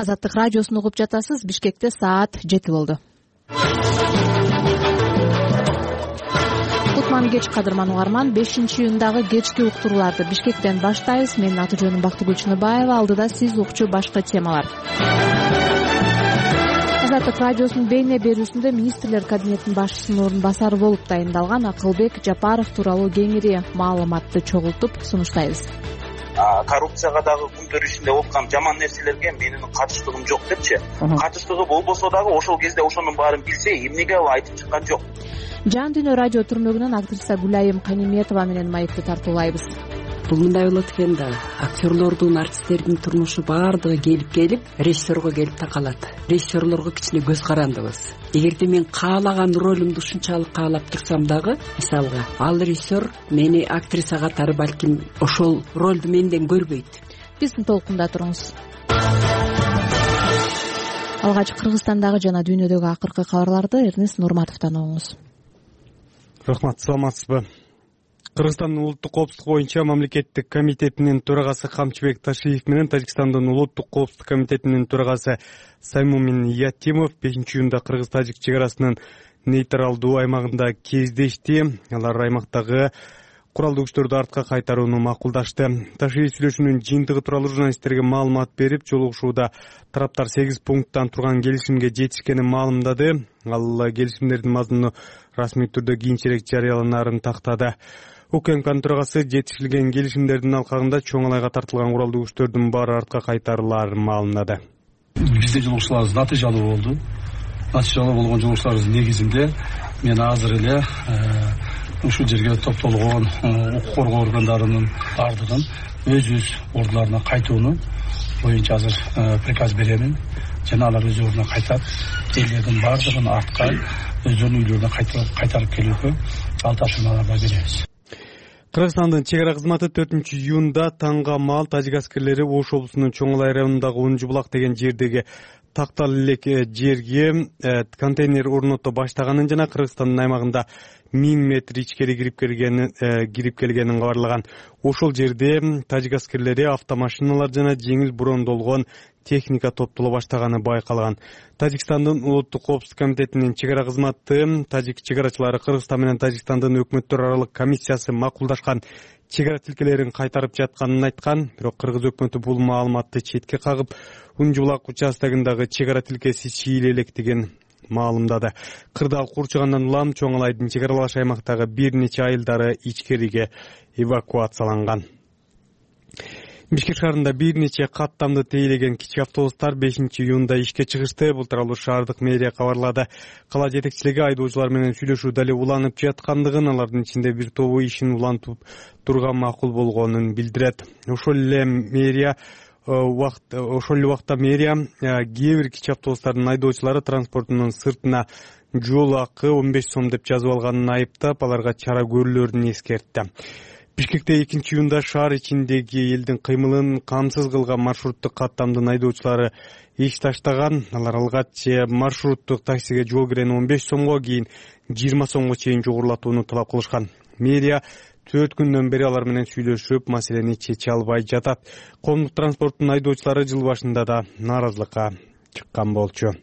Азаттык радиосун угуп жатасыз. Бишкекте саат 7 болду. Кутман кеч кадырман угарман. 5-июндагы кечки уктурууларды Бишкектен баштайбыз. Менин аты жөнүм Бактыгүл Чыныбаева. Алдыда сиз укчу башкы темалар. Азаттык радиосунун бейне берүүсүндө министрлер кабинетинин башчысынын орун басары болуп дайындалган Акылбек Жапаров тууралуу кеңири маалыматты чогултуп сунуштайбыз. Коррупцияга дагы күндөр ичинде болуп жаман нерселерге менин катыштыгым жок депчи. Катыштыгы болбосо дагы ошол кезде ошонун баарын билсе, эмнеге ал айтып чыккан жок? Жан дүйнө радио түрмөгүнөн актриса Гүлайым Каниметова менен маекти тартуулайбыз. Бул мындай болот экен да, актерлордун, артисттердин турмушу баардыгы келип режиссерго келип такалат. Режиссерлорго кичине көз карандыбыз. Эгерде мен каалаган ролумду ушунчалык каалап турсам дагы, мисалга, ал режиссер мени актриса катары балким ошол ролду менден көрбөйт. Биздин толкунда туруңуз. Алгач Кыргызстандагы жана дүйнөдөгү акыркы кабарларды Эрнест Нурматовдон угуңуз. Рахмат, саламатсызбы? Кыргызстандын улуттук коопсуздук боюнча мамлекеттик комитетинин төрагасы Камчыбек Ташиев менен Тажикстандын улуттук коопсуздук комитетинин төрагасы Саймумин Ятимов 5-июнда Кыргыз-Тажик чек арасынын нейтралдуу аймагында кездешти. Алар аймактагы куралдуу күчтөрдү артка кайтарууну макулдашты. Ташиев сүйлөшүүнүн жыйынтыгы тууралуу журналисттерге маалымат берип, жолугушууда тараптар 8 пункттан турган келишимге жетишкенин маалымдады. Ал келишимдердин мазмуну расмий түрдө кийинчерээк жарыяланарын тактады. УКМКнын төрагасы жетишилген келишимдердин алкагында чоң алайга тартылган куралдуу күчтөрдүн баары артка кайтарыларын маалымдады. Биздин жолугушууларыбыз натыйжалуу болду. Натыйжалуу болгон жолугушууларыбыздын негизинде мен азыр эле ушул жерге топтолгон укук коргоо органдарынын баардыгын өз ордуларына кайтууну боюнча азыр приказ беремин. Жана алар өз ордуна кайтат. Элдердин баардыгын артка өздөрүнүн үйлөрүнө кайтарып келүүгө ал тапшырмаларды беребиз. Кыргызстандын чек ара кызматы 4-июнда таңга маал тажик аскерлери Ош облусунун Чоң Алай районундагы Унжу булак деген жердеги тактал элек жерге контейнер орното баштаганын жана Кыргызстандын аймагында 1000 метр ичкери кирип келгенин кабарлаган. Ошол жерде тажик аскерлери автомашиналар жана жеңил брондолгон техника топтоло баштаганы байкалган. Тажикстандын улуттук коопсуздук комитетинин чек ара кызматы тажик чек арачылары Кыргызстан менен Тажикстандын өкмөттөр аралык комиссиясы макулдашкан чек ара тилкелерин кайтарып жатканын айткан. Бирок Кыргыз өкмөтү бул маалыматты четке кагып, Унжу булак участогундагы чек ара тилкеси чийил электигин маалымдады. Кырдаал курчугандан улам Чоң Алайдын чек аралаш аймактагы бир нече айылдары ичкериге эвакуацияланган. Бишкек шаарында бир нече каттамды тейлеген кичи автобустар 5-июнда ишке чыгышты. Бул тууралуу шаардык мэрия кабарлады. Кала жетекчилиги айдоочулар менен сүйлөшүү дали уланып жаткандыгын, алардын ичинде бир тобу ишин улантып турган макул болгонун билдирет. Ошол эле убакта мэрия кээ бир кичи автобустардын айдоочулары транспортунун сыртына жол акы 15 сом деп жазып алганын айыптап, аларга чара көрүлөрүн эскертти. Бишкекте 2-июнда шаар ичиндеги элдин кыймылын камсыз кылган маршруттук каттамдын айдоочулары иш таштаган. Алар алгач маршруттук таксиге жол кирени 15 сомго, кийин 20 сомго чейин жогорулатууну талап кылышкан. Мэрия 4 күндөн бери алар менен сүйлөшүп, маселени чече албай жатат. Коомдук транспорттун айдоочулары жыл башында да нааразылыкка чыккан болчу.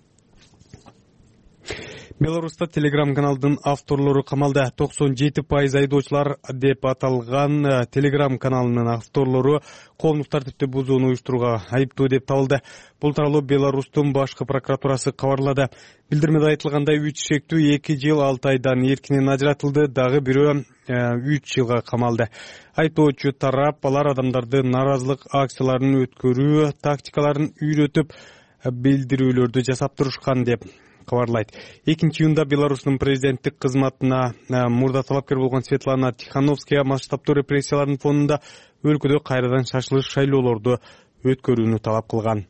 Беларуста телеграм-каналдын авторлору камалда. 97% айдоочулар деп аталган телеграм-каналынын авторлору коомдук тартипти бузууну уюштурууга айыптуу деп табылды. Бул тууралуу Беларустун башкы прокуратурасы кабарлады. Билдирмеде айтылгандай 3 шектүү 2 жыл 6 айдан эркинен ажыратылды, дагы бирөө 3 жылга камалды. Айтоочу тарап алар адамдарды нааразылык акцияларын өткөрүү тактикаларын үйрөтүп билдирүүлөрдү жасап турушкан деп кабарлайт. 2-июнда Беларустун президенттик кызматына мурда талапкер болгон Светлана Тихановская масштабтуу репрессиялардын фонунда өлкөдө кайрадан шашылыш шайлоолорду өткөрүүнү талап кылган.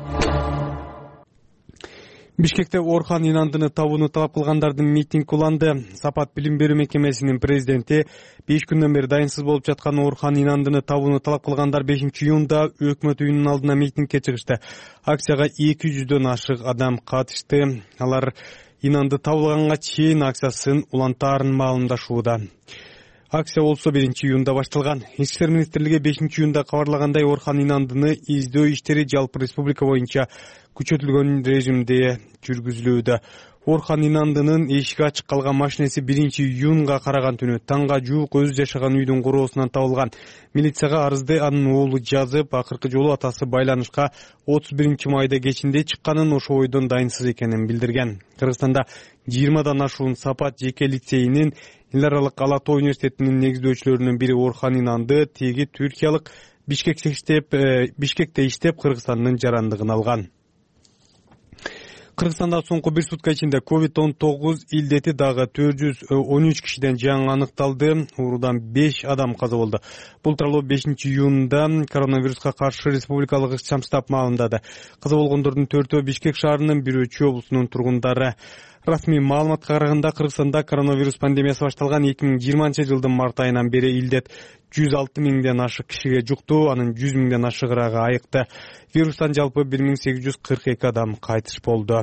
Бишкекте Орхан Инандыны табууну талап кылгандардын митинг уланды. Сапат билим берүү мекемесинин президенти 5 күндөн бери дайынсыз болуп жаткан Орхан Инандыны табууну талап кылгандар 5-июнда өкмөт үйүнүнүн алдына митингге чыгышты. Акцияга 200дөн ашык адам катышты. Алар Инанды табылганга чейин акциясын улантаарын маалымдашууда. Акция болсо 1-июнда башталган. Ички иштер министрлиги 5-июнда кабарлагандай Орхон Инандыны издөө иштери жалпы республика боюнча күчөтүлгөн режимде жүргүзүлүүдө. Орхон Инандынын эшиги ачык калган машинеси 1-июнга караган түнү таңга жуук өзү жашаган үйдүн короосунан табылган. Милицияга арызды анын уулу жазып, акыркы жолу атасы байланышка 31-майда кечинде чыкканын, ошо бойдон дайынсыз экенин билдирген. Кыргызстанда 20дан ашуун Сапат жеке лицейинин эл аралык Ала Тоо университетинин негиздөөчүлөрүнүн бири Орхон Инанды теги түркиялык Бишкекте иштеп Кыргызстандын жарандыгын алган. Кыргызстанда соңку бир сутка ичинде COVID-19 илдети дагы 413 кишиден жаңы аныкталды. Оорудан 5 адам каза болду. Бул тууралуу 5-июнда коронавируска каршы республикалык ишчам штаб маалымдады. Каза болгондордун 4-өө Бишкек шаарынын, 1-өө Чүй облусунун тургундары. Расмий маалыматка караганда Кыргызстанда коронавирус пандемиясы башталган 2020-жылдын март айынан бери илдет 106 миңден ашык кишиге жукту, анын 100 миңден ашыгыраагы айыкты. Вирустан жалпы 1842 адам кайтыш болду.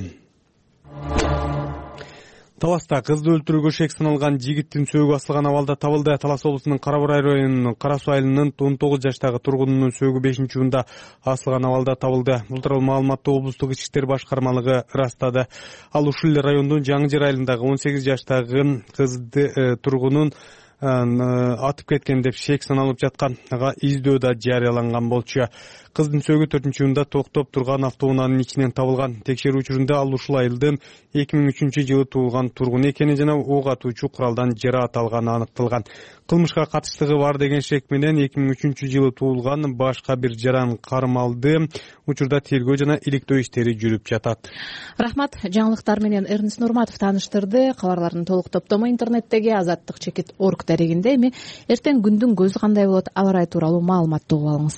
Таласта кызды өлтүрүүгө шек саналган жигиттин сөөгү асылган абалда табылды. Талас облусунун Карабурай районунун Кара Суу айылынын 19 жаштагы тургунунун сөөгү 5-июнда асылган абалда табылды. Бул тууралуу маалыматты облустук ички иштер башкармалыгы ырастады. Ал ушул эле райондун Жаңы Жер айылындагы 18 жаштагы кызды тургунун атып кеткен деп шек саналып жатканга издөө да жарыяланган болчу. Кыздын сөөгү 4-июнда токтоп турган автоунаанын ичинен табылган. Текшерүү учурунда ал ушул айылдын 2003-жылы туулган тургун экени жана ок атуучу куралдан жараат алганы аныкталган. Кылмышка катыштыгы бар деген шек менен 2003-жылы туулган башка бир жаран кармалды. Учурда тергөө жана иликтөө иштери жүрүп жатат. Рахмат. Жаңылыктар менен Эрнис Нурматов тааныштырды. Кабарлардын толук топтому интернеттеги azаттык-org дарегинде. Эми эртең күндүн көзү кандай болот, аба ырайы тууралуу маалыматты угуп алыңыз.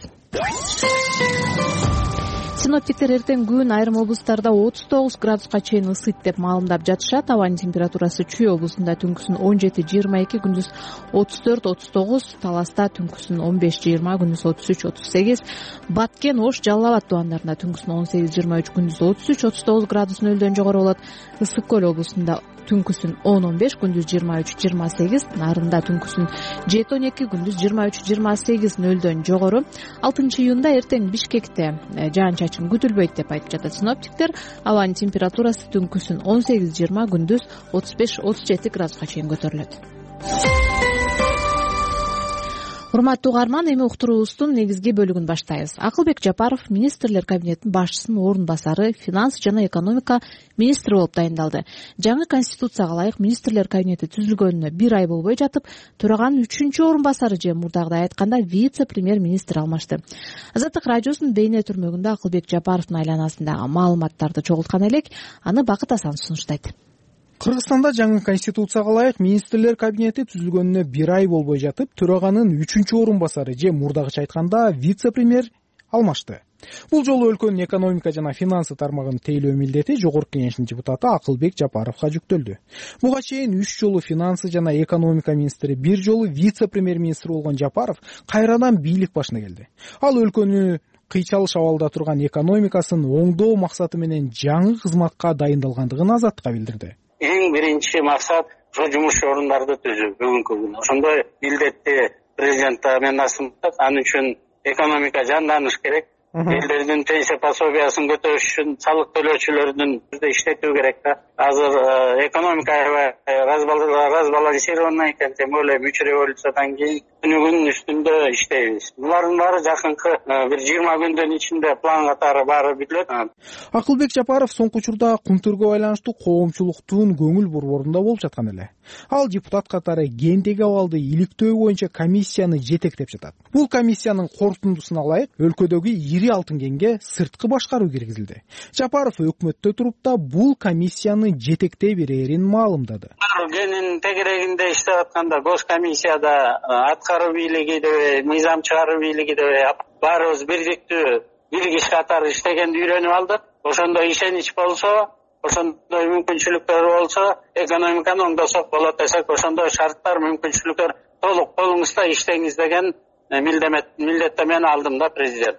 Синоптиктер эртең күн айрым облустарда 39 градуска чейин ысыйт деп маалымдап жатышат. Абанын температурасы Чүй облусунда түнкүсүн 17-22, күндүз 34-39, Таласта түнкүсүн 15-20, күндүз 33-38, Баткен, Ош, Жалал Абад тубандарында түнкүсүн 18-23, күндүз 33-39 градус нөлдөн жогору болот. Ысык көл облусунда түнкүсүн 10-15, күндүз 23-28, Нарында түнкүсүн 7-12, күндүз 23-28 нөлдөн жогору. 6-июнда эртең Бишкекте жаан-чачын күтүлбөйт деп айтып жатат синоптиктер. Абанын температурасы түнкүсүн 18-20, күндүз 35-37 градуска чейин көтөрүлөт. Урматтуу угарман, эми уктуруубуздун негизги бөлүгүн баштайбыз. Акылбек Жапаров министрлер кабинетинин башчысынын орун басары, финанс жана экономика министри болуп дайындалды. Жаңы конституцияга ылайык министрлер кабинети түзүлгөнүнө 1 ай болбой жатып, төраганын 3-чү орун басары же мурдагыдай айтканда вице-премьер-министр алмашты. Азаттык радиосунун бейне түрмөгүндө Акылбек Жапаровдун айланасындагы маалыматтарды чогулткан элек, аны Бакыт Асан сунуштайт. Кыргызстанда жаңы конституцияга ылайык министрлер кабинети түзүлгөнүнө 1 ай болбой жатып, төраганын 3-чү орун басары же мурдагыча айтканда вице-премьер алмашты. Бул жолу өлкөнүн экономика жана финансы тармагын тейлөө милдети жогорку кеңештин депутаты Акылбек Жапаровго жүктөлдү. Буга чейин 3 жолу финансы жана экономика министри, 1 жолу вице-премьер-министр болгон Жапаров кайрадан бийлик башына келди. Ал өлкөнү кыйчалыш абалда турган экономикасын оңдоо максаты менен жаңы кызматка дайындалгандыгын Азаттыкка билдирди. Эң биринчи максат ошо жумуш орундарды түзүү бүгүнкү күнү. Ошондой милдетти президент мен асымдап, анын үчүн экономика жанданыш керек. Элдердин пенсия пособиясын көтөрүш үчүн салык төлөөчүлөрдүн иштетүү керек да. Азыр экономика разбалансирован экен, тем более 3 революциядан кийин күнүгүн үстүндө иштейбиз. Булардын баары жакынкы бир 20 күндүн ичинде план катары баары бүтүлөт. Акылбек Жапаров соңку учурда кумтүргө байланыштуу коомчулуктун көңүл борборунда болуп жаткан эле. Ал депутат катары гендеги абалды иликтөө боюнча комиссияны жетектеп жатат. Бул комиссиянын корутундусуна ылайык өлкөдөгү ири алтын кенге сырткы башкаруу киргизилди. Жапаров өкмөттө туруп да бул комиссияны жетектей берерин маалымдады. Кенин тегерегинде иштеп атканда госкомиссияда аткаруу бийлиги деп, мыйзам чыгаруу бийлиги деп баарыбыз бирдиктүү бир киши катары иштегенди үйрөнүп алдык. Ошондой ишенич болсо, ошондой мүмкүнчүлүктөр болсо, экономиканы оңдосок болот десек, ошондой шарттар, мүмкүнчүлүктөр толук колуңузда иштеңиз деген милдеттемен алдым да президентте.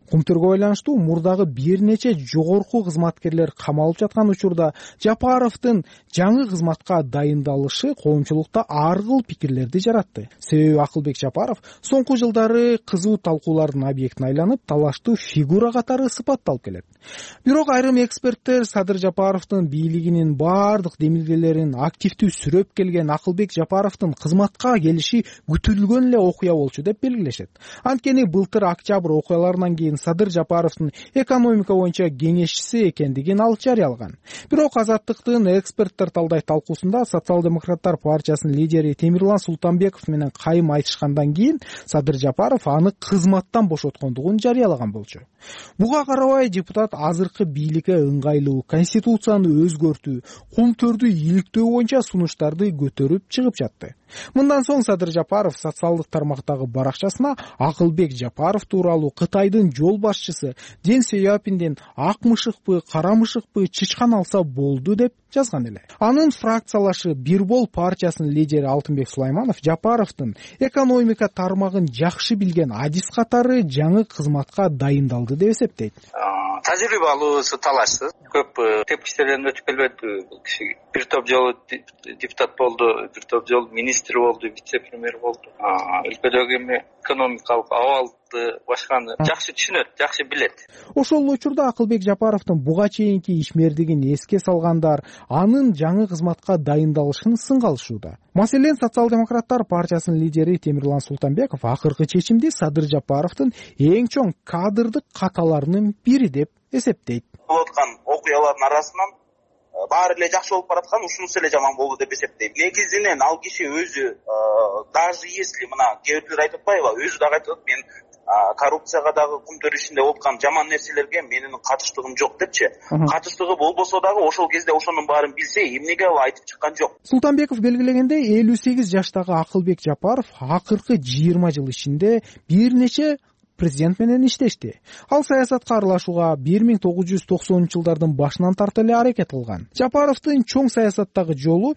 Кумтөргө байланыштуу мурдагы бир нече жогорку кызматкерлер камалып жаткан учурда Жапаровдун жаңы кызматка дайындалышы коомчулукта ар кыл пикирлерди жаратты. Себеби Акылбек Жапаров соңку жылдары кызуу талкуулардын объектине айланып, талаштуу фигура катары сыпатталып келет. Бирок айрым эксперттер Садыр Жапаровдун бийлигинин бардык демилгелерин активдүү сүрөп келген Акылбек Жапаровдун кызматка келиши күтүлгөн эле окуя болчу деп белгилешет. Анткени былтыр октябрь окуяларынан кийин Садыр Жапаровдун экономика боюнча кеңешчиси экендигин ал жарыялаган. Бирок Азаттыктын эксперттер талдай талкуусунда Социал-демократтар партиясынын лидери Темирлан Султанбеков менен кайым айтышкандан кийин Садыр Жапаров аны кызматтан бошоткондугун жарыялаган болчу. Буга карабай депутат азыркы бийликке ыңгайлуу конституцияны өзгөртүү, Кумтөрдү иликтөө боюнча сунуштарды көтөрүп чыгып жатты. Мындан соң Садыр Жапаров социалдык тармактагы баракчасына Акылбек Жапаров тууралуу Кытайдын жол башчысы Ден Сяопинден ак мышыкпы, кара мышыкпы чычкан алса болду деп жазган эле. Анын фракциялашы Бирбол партиясынын лидери Алтынбек Сулайманов Жапаровдун экономика тармагын жакшы билген адис катары жаңы кызматка дайындалды деп эсептейт. Тажрыйба алуусу талашсыз. Көп тепкичтерден өтүп келбеди бул киши. Бир топ жолу депутат болду, бир топ жолу министр болду, вице-премьер болду. Өлкөдөгү экономикалык абалды башканы жакшы түшүнөт, жакшы билет. Ошол учурда Акылбек Жапаровдун буга чейинки ишмердигин эске салгандар анын жаңы кызматка дайындалышын сынга алышууда. Маселен, Социал-демократтар партиясынын лидери Темирлан Султанбеков акыркы чечимди Садыр Жапаровдун эң чоң кадрдык каталарынын бири деп эсептейт. Болуп аткан окуялардын арасынан баары эле жакшы болуп бараткан, ушунусу эле жаман болду деп эсептейм. Негизинен ал киши өзү даже если мына кээ бирлер айтып атпайбы, өзү дагы айтып, мен коррупцияга дагы Кумтөр ишинде болуп аткан жаман нерселерге менин катыштыгым жок депчи. Катыштыгы болбосо дагы ошол кезде ошонун баарын билсе, эмнеге ал айтып чыккан жок? Султанбеков белгилегендей, 58 жаштагы Акылбек Жапаров акыркы 20 жыл ичинде бир нече президент менен иштешти. Ал саясатка аралашууга 1990-жылдардын башынан тарта эле аракет кылган. Жапаровдун чоң саясаттагы жолу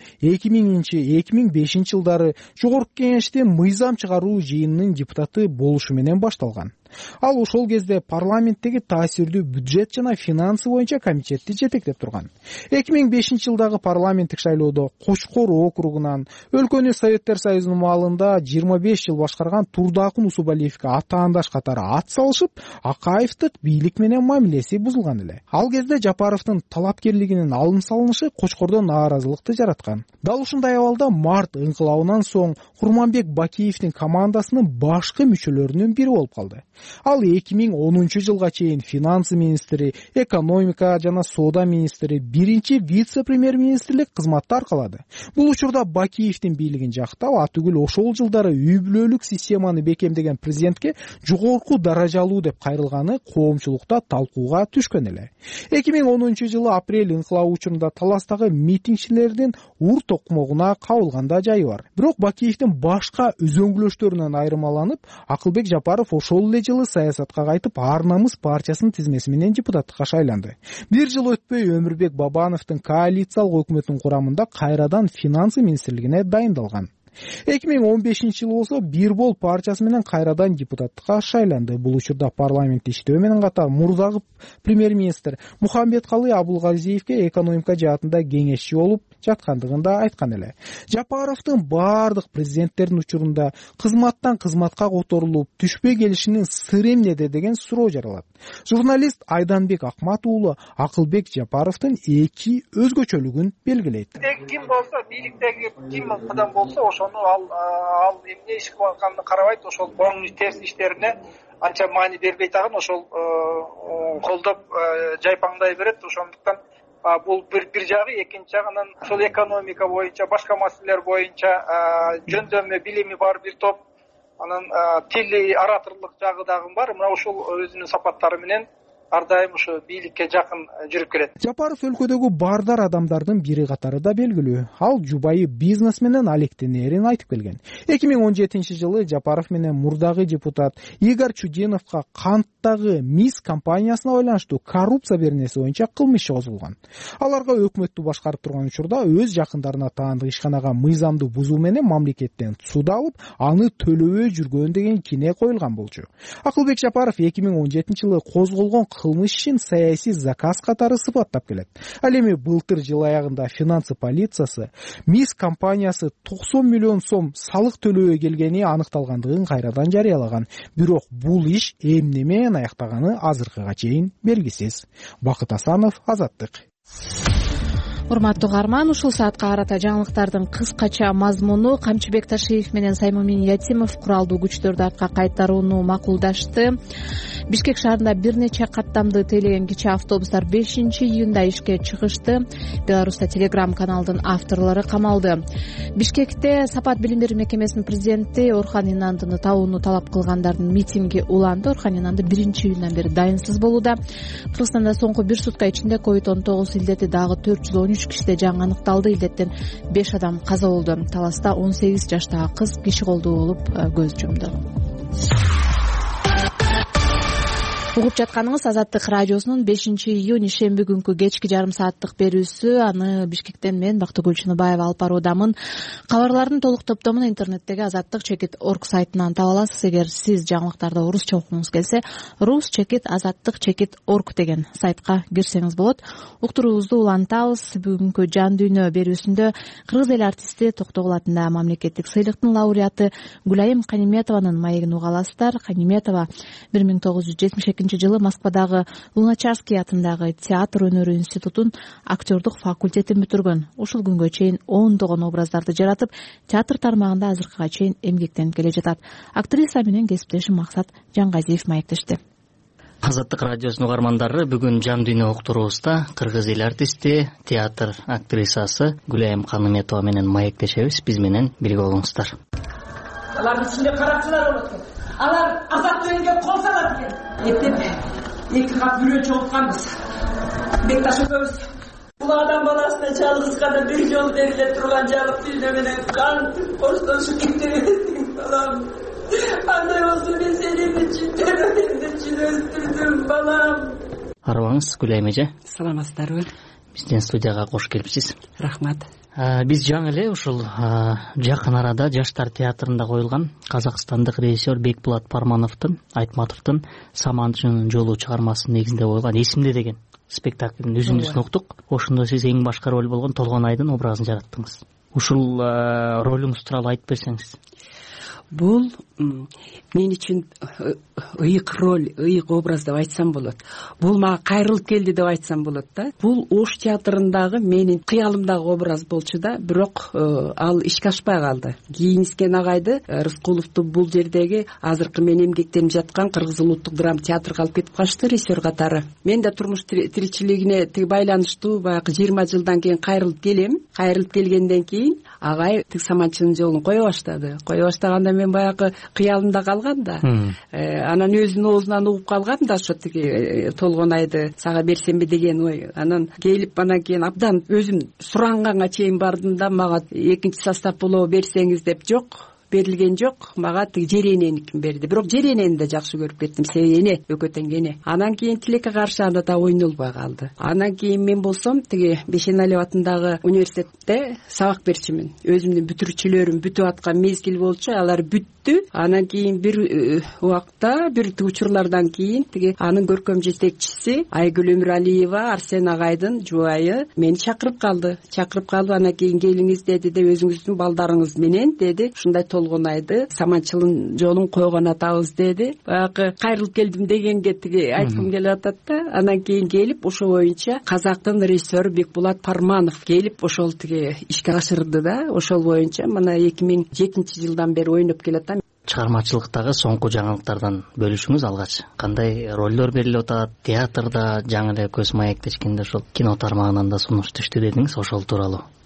2000-2005 жылдары Жогорку Кеңештин мыйзам чыгаруу жыйынынын депутаты болушу менен башталган. Ал ошол кезде парламенттеги таасирдүү бюджет жана финансы боюнча комитетти жетектеп турган. 2005 жылдагы парламенттик шайлоодо Кочкор округунан өлкөнү Советтер Союзунун маалында 25 жыл башкарган Турдакун Усубалиевге атаандаш катары ат салышып, Акаевдик бийлик менен мамилеси бузулган эле. Ал кезде Жапаровдун талапкерлигинин алым салынышы Кочкордо нааразылыкты жараткан. Дал ушундай абалда март ыңкылабынан соң Курманбек Бакиевдин командасынын башкы мүчөлөрүнүн бири болуп калды. Ал 2010 жылга чейин финансы министри, экономика жана соода министри, биринчи вице-премьер-министрлик кызматты аркалады. Бул учурда Бакиевдин бийлигин жактап, атүгүл ошол жылдары үй бүлөлүк системаны бекемдеген президентке жогорку даражалуу деп кайрылганы коомчулукта талкууга түшкөн эле. 2010 жылы апрель ыңкылабы учурунда Таластагы митингчилердин ур токмогуна кабылганда жайы бар. Бирок Бакиевдин башка өзөңгүлөштөрүнөн айырмаланып, Акылбек Жапаров ошол эле жылы саясатка кайтып, Ар намыс партиясынын тизмеси менен депутаттыкка шайланды. Бир жыл өтпөй Өмүрбек Бабановдун коалициялык өкмөтүнүн курамында кайрадан финансы министрлигине дайындалган. 2015 жылы болсо Бирбол партиясы менен кайрадан депутаттыкка шайланды. Бул учурда парламентте иштөө менен катар мурдагы премьер-министр Мухамбеткалый Абулгазиевге экономика жаатында кеңешчи болуп жаткандыгын да айткан эле. Жапаровдун бардык президенттердин учурунда кызматтан кызматка которулуп түшпөй келишинин сыры эмнеде деген суроо жаралат. Журналист Айданбек Акмат уулу Акылбек Жапаровдун эки өзгөчөлүгүн белгилейт. Ким болсо, бийликтеги ким адам болсо, ошону ал эмне иш кылып атканын карабайт, ошол оң терс иштерине анча маани бербей тагын ошол колдоп жайпаңдай берет. Ошондуктан бул бир жагы, экинчи жагынан ошол экономика боюнча, башка маселелер боюнча жөндөмө билими бар бир топ, анан тили ораторлук жагы дагы бар. Мына ушул өзүнүн сапаттары менен ар дайым ушу бийликке жакын жүрүп келет. Жапаров өлкөдөгү баардар адамдардын бири катары да белгилүү. Ал жубайы бизнес менен алектенерин айтып келген. 2017-жылы Жапаров менен мурдагы депутат Игорь Чудиновго канттагы МИС компаниясына байланыштуу коррупция беренеси боюнча кылмыш иши козулган. Аларга өкмөттү башкарып турган учурда өз жакындарына таандык ишканага мыйзамды бузуу менен мамлекеттен суда алып, аны төлөбөй жүргөн деген кине коюлган болчу. Акылбек Жапаров 2017-жылы козголгон кылмыш ишин саясий заказ катары сыпаттап келет. Ал эми былтыр жыл аягында финансы полициясы МИС компаниясы 90 миллион сом салык төлөбөй келгени аныкталгандыгын кайрадан жарыялаган. Бирок бул иш эмне менен аяктаганы азыркыга чейин белгисиз. Бакыт Асанов, Азаттык. Урматтуу угарман, ушул саатка карата жаңылыктардын кыскача мазмуну: Камчыбек Ташиев менен Саймумин Ятимов куралдуу күчтөрдү артка кайтарууну макулдашты. Бишкек шаарында бир нече каттамды тейлеген кичи автобустар 5-июнда ишке чыгышты. Беларуста Telegram каналдын авторлору камалды. Бишкекте Сапат билим берүү мекемесинин президенти Орхан Инандыны табууну талап кылгандардын митинги уланды. Орхан Инанды 1-июндан бери дайынсыз болууда. Кыргызстанда соңку бир сутка ичинде COVID-19 илдети дагы 413 кишиде жаңы аныкталды. Илдеттен 5 адам каза болду. Таласта 18 жаштагы кыз киши колдуу болуп көз жумду. Угуп жатканыңыз Азаттык радиосунун 5-июнь ишемби күнкү кечки жарым сааттык берүүсү. Аны Бишкектен мен Бактыгүл Чыныбаева алып баруудамын. Кабарлардын толук топтомун интернеттеги azattik.org сайтынан таба аласыз. Эгер сиз жаңылыктарды орусча окугуңуз келсе, rus.azattik.org деген сайтка кирсеңиз болот. Уктуруубузду улантабыз. Бүгүнкү жан дүйнө берүүсүндө кыргыз эл артисти Токтогул атындагы мамлекеттик сыйлыктын лауреаты Гүлайым Каниметованын маегин уга аласыздар. Каниметова 1972 жылы Москвадагы Луначарский атындагы театр өнөрү институтун актёрдук факультетин бүтүргөн. Ушул күнгө чейин ондогон образдарды жаратып, театр тармагында азыркыга чейин эмгектенип келе жатат. Актриса менен кесиптешим Максат Жангазиев маектешти. Азаттык радиосунун угармандары, бүгүн жан дүйнө уктуруубузда кыргыз эл артисти, театр актрисасы Гүлайым Каныметова менен маектешебиз. Биз менен бирге болуңуздар. Алардын ичинде каракчылар болот экен. Алар азаттык элге кол салат экен. Эптеп эки кат бүлөн чогултканбыз. Бекташ экөөбүз бул адам баласына жалгызгада бир жол бериле турган жабык дүйнө менен кантип коштошуп кетебиз балам. Андай болсо мен сени чын өстүрдүм балам. Арыбаңыз Гүлайым эже. Саламатсыздарбы? Биздин студияга кош келипсиз. Рахмат. Биз жаңы эле ушул жакын арада Жаштар театрында коюлган казакстандык режиссер Бекбулат Айтматовдун Саманчынын жолу чыгармасынын негизинде коюлган Эсимде деген спектаклдин үзүндүсүн уктук. Ошондо сиз эң башкы роль болгон Толгонайдын образын жараттыңыз. Ушул ролуңуз тууралуу айтып берсеңиз. Бул мен үчүн ыйык роль, ыйык образ деп айтсам болот. Бул мага кайрылып келди деп айтсам болот да. Бул Ош театрындагы менин кыялымдагы образ болчу да, бирок ал ишке ашпай калды. Кийинискен агайды Рыскуловду бул жердеги азыркы мен эмгектенип жаткан Кыргыз улуттук драма театрга алып кетип калышты режиссер катары. Мен да турмуш тиричилигине байланыштуу баягы 20 жылдан кийин кайрылып келем. Кайрылып келгенден кийин агай Саманчынын жолун кое баштады. Кое баштаганда мен баягы кыялымда калгам да. Анан өзүнүн оозунан угуп калгам да, ошо тиги Толгонайды сага берсемби деген ой. Анан келип анан кийин абдан өзүм суранганга чейин бардым да, мага экинчи состав болобу берсеңиз деп. Жок, берилген жок. Мага тиги Жерененикин берди. Бирок Жеренени да жакшы көрүп кеттим. Себеби эне, экөөтөн эне. Анан кийин Тилекке каршы анда да ойнолбой калды. Анан кийин мен болсом тиги Бейшеналиев атындагы университетте сабак берчүмүн. Өзүмдүн бүтүрүүчүлөрүм бүтүп аткан мезгил болчу, алар бүттү. Анан кийин бир убакта, бир учурлардан кийин тиги анын көркөм жетекчиси Айгүл Өмүралиева, Арсен агайдын жубайы мени чакырып калды. Анан кийин келиңиз деди, өзүңүздүн балдарыңыз менен деди. Ушундай Толгонайды Саманчынын жолун койгон атабыз деди. Баягы кайрылып келдим дегенге тиги айткым келип атат да. Анан кийин келип ошо боюнча казактын режиссеру Бекбулат Парманов келип ошол тиги ишке ашырды да. Ошол боюнча мына 2007-жылдан бери ойноп келатам. Чыгармачылыктагы соңку жаңылыктардан бөлүшүңүз алгач. Кандай ролдор берилип атат? Театрда жаңы эле көз маектешкенде ошол кино тармагынан да сунуш түштү дедиңиз, ошол тууралуу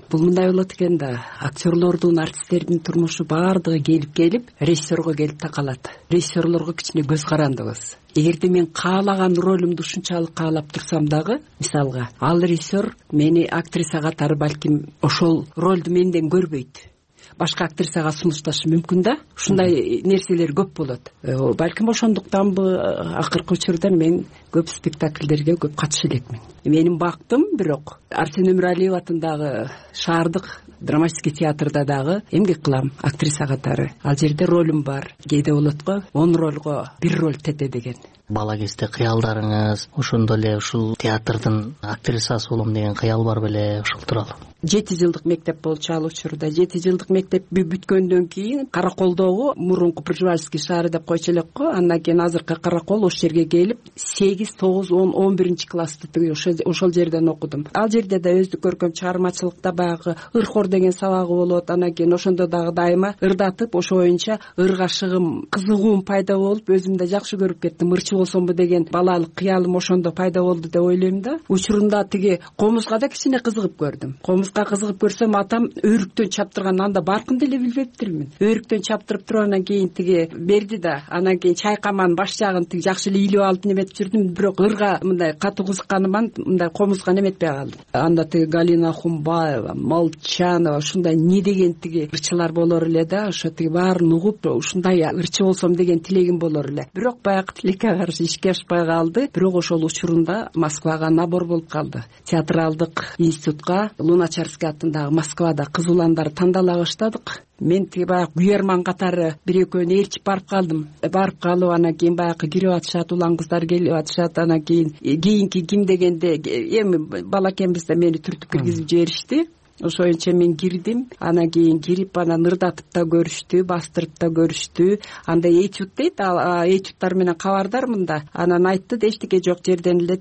бул мындай болот экен да, актерлордун, артисттердин турмушу баардыгы келип режиссерго келип такалат. Режиссерлорго кичине көз карандыбыз. Эгерде мен каалаган ролумду ушунчалык каалап турсам дагы, мисалга, ал режиссер мени актриса катары балким ошол ролду менден көрбөйт. Башка актрисага сунушташы мүмкүн да. Ушундай нерселер көп болот. Балким ошондуктанбы акыркы учурда мен көп спектакльдерге көп катыша элекмин. Менин бактым бирок Арсен Өмүралиев атындагы шаардык драматический театрда дагы эмгек кылам актриса катары. Ал жерде ролум бар. Кээде болот го 10 ролго 1 роль тете деген. Бала кезде кыялдарыңыз ошондо эле ушул театрдын актрисасы болом деген кыял бар беле, ушул тууралуу? 7 жылдык мектеп болчу ал учурда. 7 жылдык мектеп бүткөндөн кийин Караколдогу мурунку Пржевальский шаары деп койчу элек го. Андан кийин азыркы Каракол ошол жерге келип 8, 9, 10, 11 классты ошол жерден окудум. Ал жерде да өздүк көркөм чыгармачылыкта баягы ырхор деген сабагы болот. Андан кийин ошондо дагы дайыма ырдатып, ошо боюнча ыргашыгым, кызыгуум пайда болуп, өзүм да жакшы көрүп кеттим. Ырчы болсомбу деген балалык кыялым ошондо пайда болду деп ойлойм да. Учурунда тиги комузга да кичине кызыгып көрдүм. Кызыгып көрсөм, атам өрүктөн чаптырган, анда баркын деле билбептирмин. Өрүктөн чаптырып туруп анан кийин тиги берди да, анан кийин чайкаманын баш жагын тиги жакшы эле илип алып неметип жүрдүм, бирок ырга мындай катуу кызыкканыман мындай комузга неметпей калдым. Анда тиги Галина Хумбаева, Молчанова, ушундай не деген тиги ырчылар болор эле да, ошо тиги баарын угуп, ушундай ырчы болсом деген тилегим болор эле. Бирок баягы тилекке каршы ишке ашпай калды. Бирок ошол учурунда Москвага набор болуп калды. Театралдык институтка Луначарский атындагы Москвада кыз уландар тандала баштадык. Мен тиги баягы Гүйерман катары бир-экөөнү ээрчип барып калдым. Барып калып анан кийин баягы кирип атышат, улан кыздар келип атышат. Анан кийинки ким дегенде эми бала экенбиз да мени түртүп киргизип жиберишти. Ошоюнча мен кирдим. Анан кийин кирип анан ырдатып да көрүштү, бастырып да көрүштү. Анда этюд дейт, этюдтар менен кабардармын да. Анан айтты да, эчтеке жок жерден эле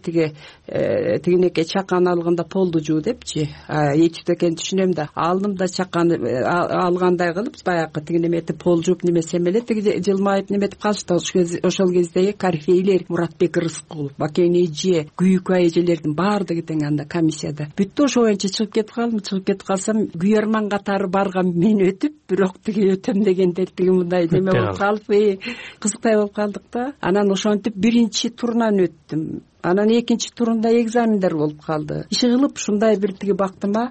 тигинеке чакан алганда полду жуу депчи. Этюд экенин түшүнөм да. Алдым да чаканы алгандай кылып баягы тиги неметип пол жууп немесем эле тиги жылмайып неметип калышты. Ошол кездеги корифейлер Муратбек Рыскулов, Бакен эже, Күйүкө эжелердин баардыгы тең анда комиссияда. Бүттү, ошо боюнча чыгып кетип калдым. Кетип калсам, Гүйерман катары барган мен өтүп, бирок тиги өтөм дегенде тиги мындай неме болуп калып, кызыктай болуп калдык да. Анан ошентип биринчи турунан өттүм. Анан экинчи турунда экзамендер болуп калды. Иши кылып ушундай бир тиги бактыма,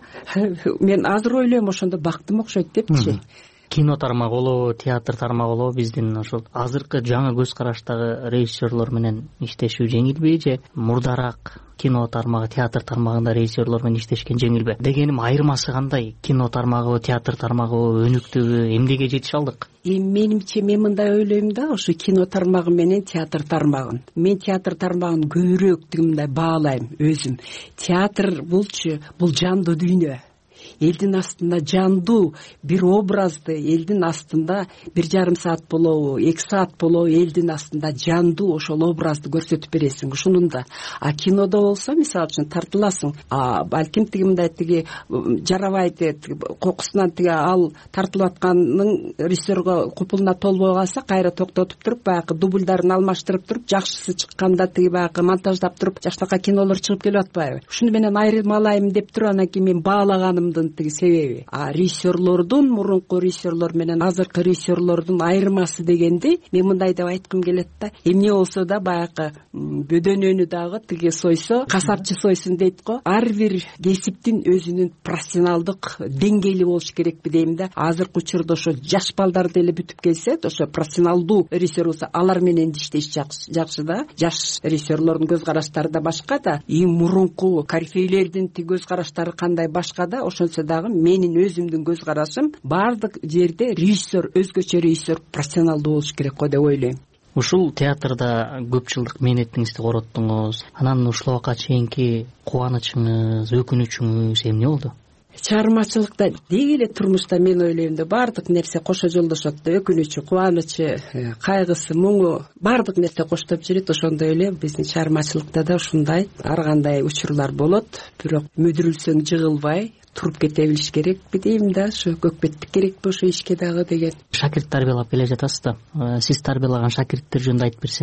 мен азыр ойлойм ошондо бактым окшойт депчи. Кино тармагы болобу, театр тармагы болобу, биздин ошол азыркы жаңы көз караштагы режиссерлор менен иштешүү жеңилби же мурдараак кино тармагы, театр тармагында режиссерлор менен иштешкен жеңилби? Дегеним, айырмасы кандай? Кино тармагы, театр тармагы өнүктүбү, эмнеге жетише алдык? Менимче мен мындай ойлойм да, ошо кино тармагы менен театр тармагын. Мен театр тармагын көбүрөөк мындай баалайм өзүм. Театр бул жандуу дүйнө. Элдин астында жандуу бир образды, элдин астында 1,5 саат болобу, 2 саат болобу, элдин астында жандуу ошол образды көрсөтүп бересиң ушунунда. А кинодо болсо, мисалы үчүн тартыласың. Балким тиги мындай тиги жарабайт, кокусунан тиги ал тартылып атканын режиссерго купулуна толбой калса, кайра токтотуп туруп, баягы дубльдарын алмаштырып туруп, жакшысы чыкканда тиги баягы монтаждап туруп, жакшынакай кинолор чыгып келип атпайбы? Ушуну менен айырмалайм деп туруп, анан кийин мен баалаганымдын тиги себеби. Режиссерлордун, мурунку режиссерлор менен азыркы режиссерлордун айырмасы дегенди мен мындай деп айткым келет да. Эмне болсо да баягы бөдөнөнү дагы тиги сойсо, касапчы сойсун дейт го. Ар бир кесиптин өзүнүн профессионалдық деңгээли болуш керекпи дейм да. Азыркы учурда ошо жаш балдар деле бүтүп келсе, ошо профессионалдуу режиссер болсо, алар менен иштеш жакшы да. Жаш режиссерлордун көз караштары да башка да, мурунку корифейлердин көз караштары кандай башка да. Ошонсо дагы менин өзүмдүн көз карашым баардык жерде режиссер, өзгөчө режиссер профессионалдуу болуш керек го деп ойлойм. Ушул театрда көп жылдык мээнетиңизди короттуңуз. Анан ушул убакка чейинки кубанычыңыз, өкүнүчүңүз эмне болду? Чыгармачылыкта деги эле турмушта мен ойлойм да баардык нерсе кошо жолдошот да. Өкүнүчү, кубанычы, кайгысы, муңу баардык нерсе коштоп жүрөт. Ошондой эле биздин чыгармачылыкта да ушундай ар кандай учурлар болот. Бирок мүдүрүлсөң жыгылбай туруп кете билиш керекпи дейм да. Ошо көкпеттик керекпи ошо ишке дагы деген. Шакирт тарбиялап келе жатасыз да. Сиз тарбиялаган шакирттер жөнүндө айтып берсеңиз,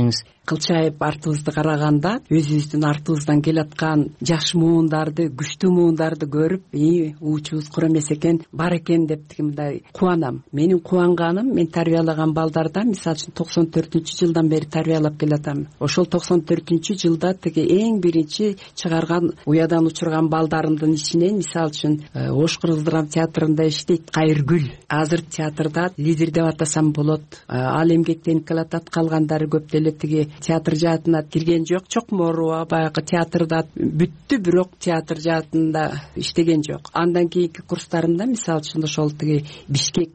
кылчайып артыбызды караганда өзүбүздүн артыбыздан келаткан жаш муундарды, күчтүү муундарды көрүп, уучубуз кура эмес экен, бар экен деп мындай кубанам. Менин кубанганым, мен тарбиялаган балдардан, мисалы үчүн 94-жылдан бери тарбиялап келатам. Ошол 94-жылда эң биринчи чыгарган, уядан учурган балдарымдын ичинен, мисалы үчүн Ош Кыргыз драма театрында иштейт Кайыргүл. Азыр театрда лидер деп атасам болот. Ал эмгектенип келатат, калгандары көп деле театр жаатына кирген жок. Чокморова баягы театрда бүттү, бирок театр жаатында иштеген жок. Андан кийинки курстарымда, мисалы үчүн ошол Бишкек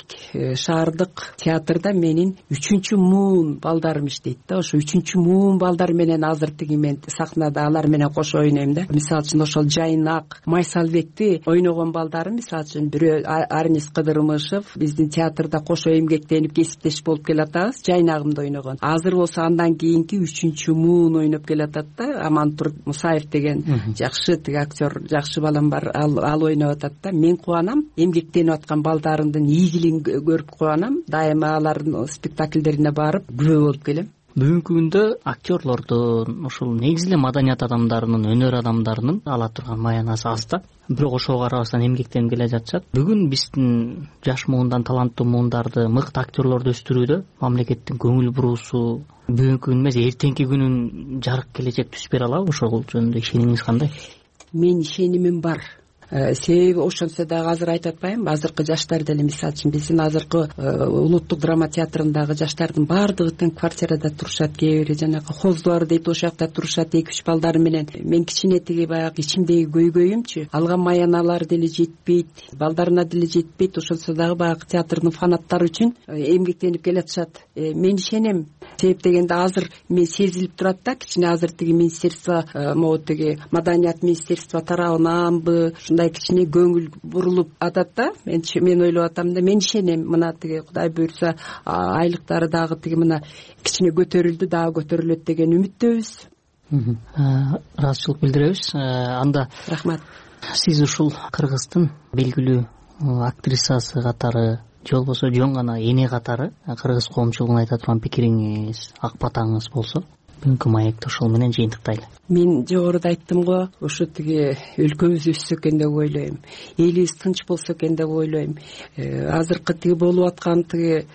шаардык театрда менин 3-чү муун балдарым иштейт да. Ошо 3-чү муун балдар менен азыр мен сахнада алар менен кошо ойнойм да. Мисалы үчүн ошол Жайнак, Майсалбекти ойногон балдарым, мисалы үчүн бирөө Арнис Кыдырмышев, биздин театрда кошо эмгектенип кесиптеш болуп келатабыз, Жайнагымды ойногон. Азыр болсо андан кийинки 3-чү муун ойноп келатат да. Амантур Мусаев деген жакшы актер, жакшы балам бар, ал ойноп атат да. Мен кубанам, эмгектенип аткан балдарымдын ийгилигин көрүп кубанам. Дайыма алардын спектакльдерине барып күбө болуп келем. Бүгүнкү күндө актерлордун, ушул негизи эле маданият адамдарынын, өнөр адамдарынын ала турган маянасы аз да. Бирок ошого карабастан эмгектенип келе жатышат. Бүгүн биздин жаш муундан таланттуу муундарды, мыкты актерлорду өстүрүүдө мамлекеттин көңүл буруусу бүгүнкү күн эмес, эртеңки күнүн жарык келечек түз бере алабы? Ошол жөнүндө ишенимиңиз кандай? Мен ишенимим бар. Себеби ошонсо дагы азыр айтып атпайбы, азыркы жаштар деле, мисалы үчүн биздин азыркы улуттук драма театрындагы жаштардын баардыгы тең квартирада турушат, кээ бири жанагы хоздор дейт, ошол жакта турушат 2-3 балдары менен. Мен кичине баягы ичимдеги көйгөйүмчү, алган маяналар деле жетпейт, балдарына деле жетпейт. Ошонсо дагы баягы театрдын фанаттары үчүн эмгектенип келатышат. Мен ишенем. Себеп дегенде азыр мен сезилип турат да, кичине азыр министерство, маданият министерство тарабынанбы ушундай кичине көңүл бурулуп атат да. Мен ойлоп атам да, мен ишенем, мына Кудай буйрса айлыктары дагы мына кичине көтөрүлдү, дагы көтөрүлөт деген үмүттөбүз. Ыраазычылык билдиребиз. Анда рахмат. Сиз ушул Кыргыздын белгилүү актрисасы катары, же болбосо жөн гана эне катары кыргыз коомчулугуна айта турган пикириңиз, ак батаңыз болсо бүгүнкү маекти ошол менен жыйынтыктайлы. Мен жогоруда айттым го, ошо өлкөбүз өссө экен деп ойлойм, элибиз тынч болсо экен деп ойлойм. Азыркы болуп аткан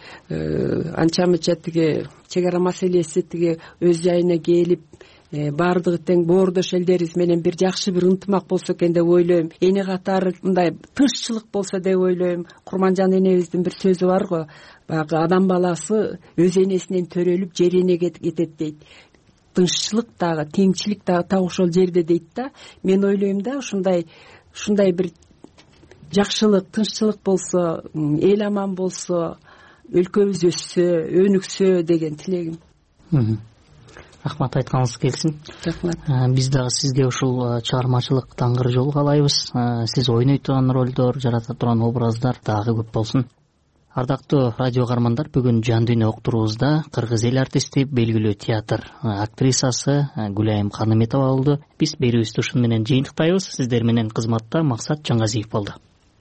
анча мынча чек ара маселеси өз жайына келип, баардыгы тең боордош элдерибиз менен бир жакшы бир ынтымак болсо экен деп ойлойм. Эне катары мындай тынччылык болсо деп ойлойм. Курманжан энебиздин бир сөзү бар го, баягы адам баласы өз энесинен төрөлүп жерине кетет дейт. Тынччылык дагы, теңчилик дагы так ошол жерде дейт да. Мен ойлойм да, ушундай бир жакшылык, тынччылык болсо, эл аман болсо, өлкөбүз өссө, өнүксө деген тилегим. Рахмат, айтканыңыз келсин. Рахмат. Биз дагы сизге ушул чыгармачылык даңгыр жол каалайбыз. Сиз ойной турган ролдор, жарата турган образдар дагы көп болсун. Ардактуу радио каармандар, бүгүн Жан дүйнө уктуруубузда кыргыз эл артисти, белгилүү театр актрисасы Гүлайым Каныметова болду. Биз берүүбүздү ушун менен жыйынтыктайбыз. Сиздер менен кызматта Максат Жаңгазиев болду.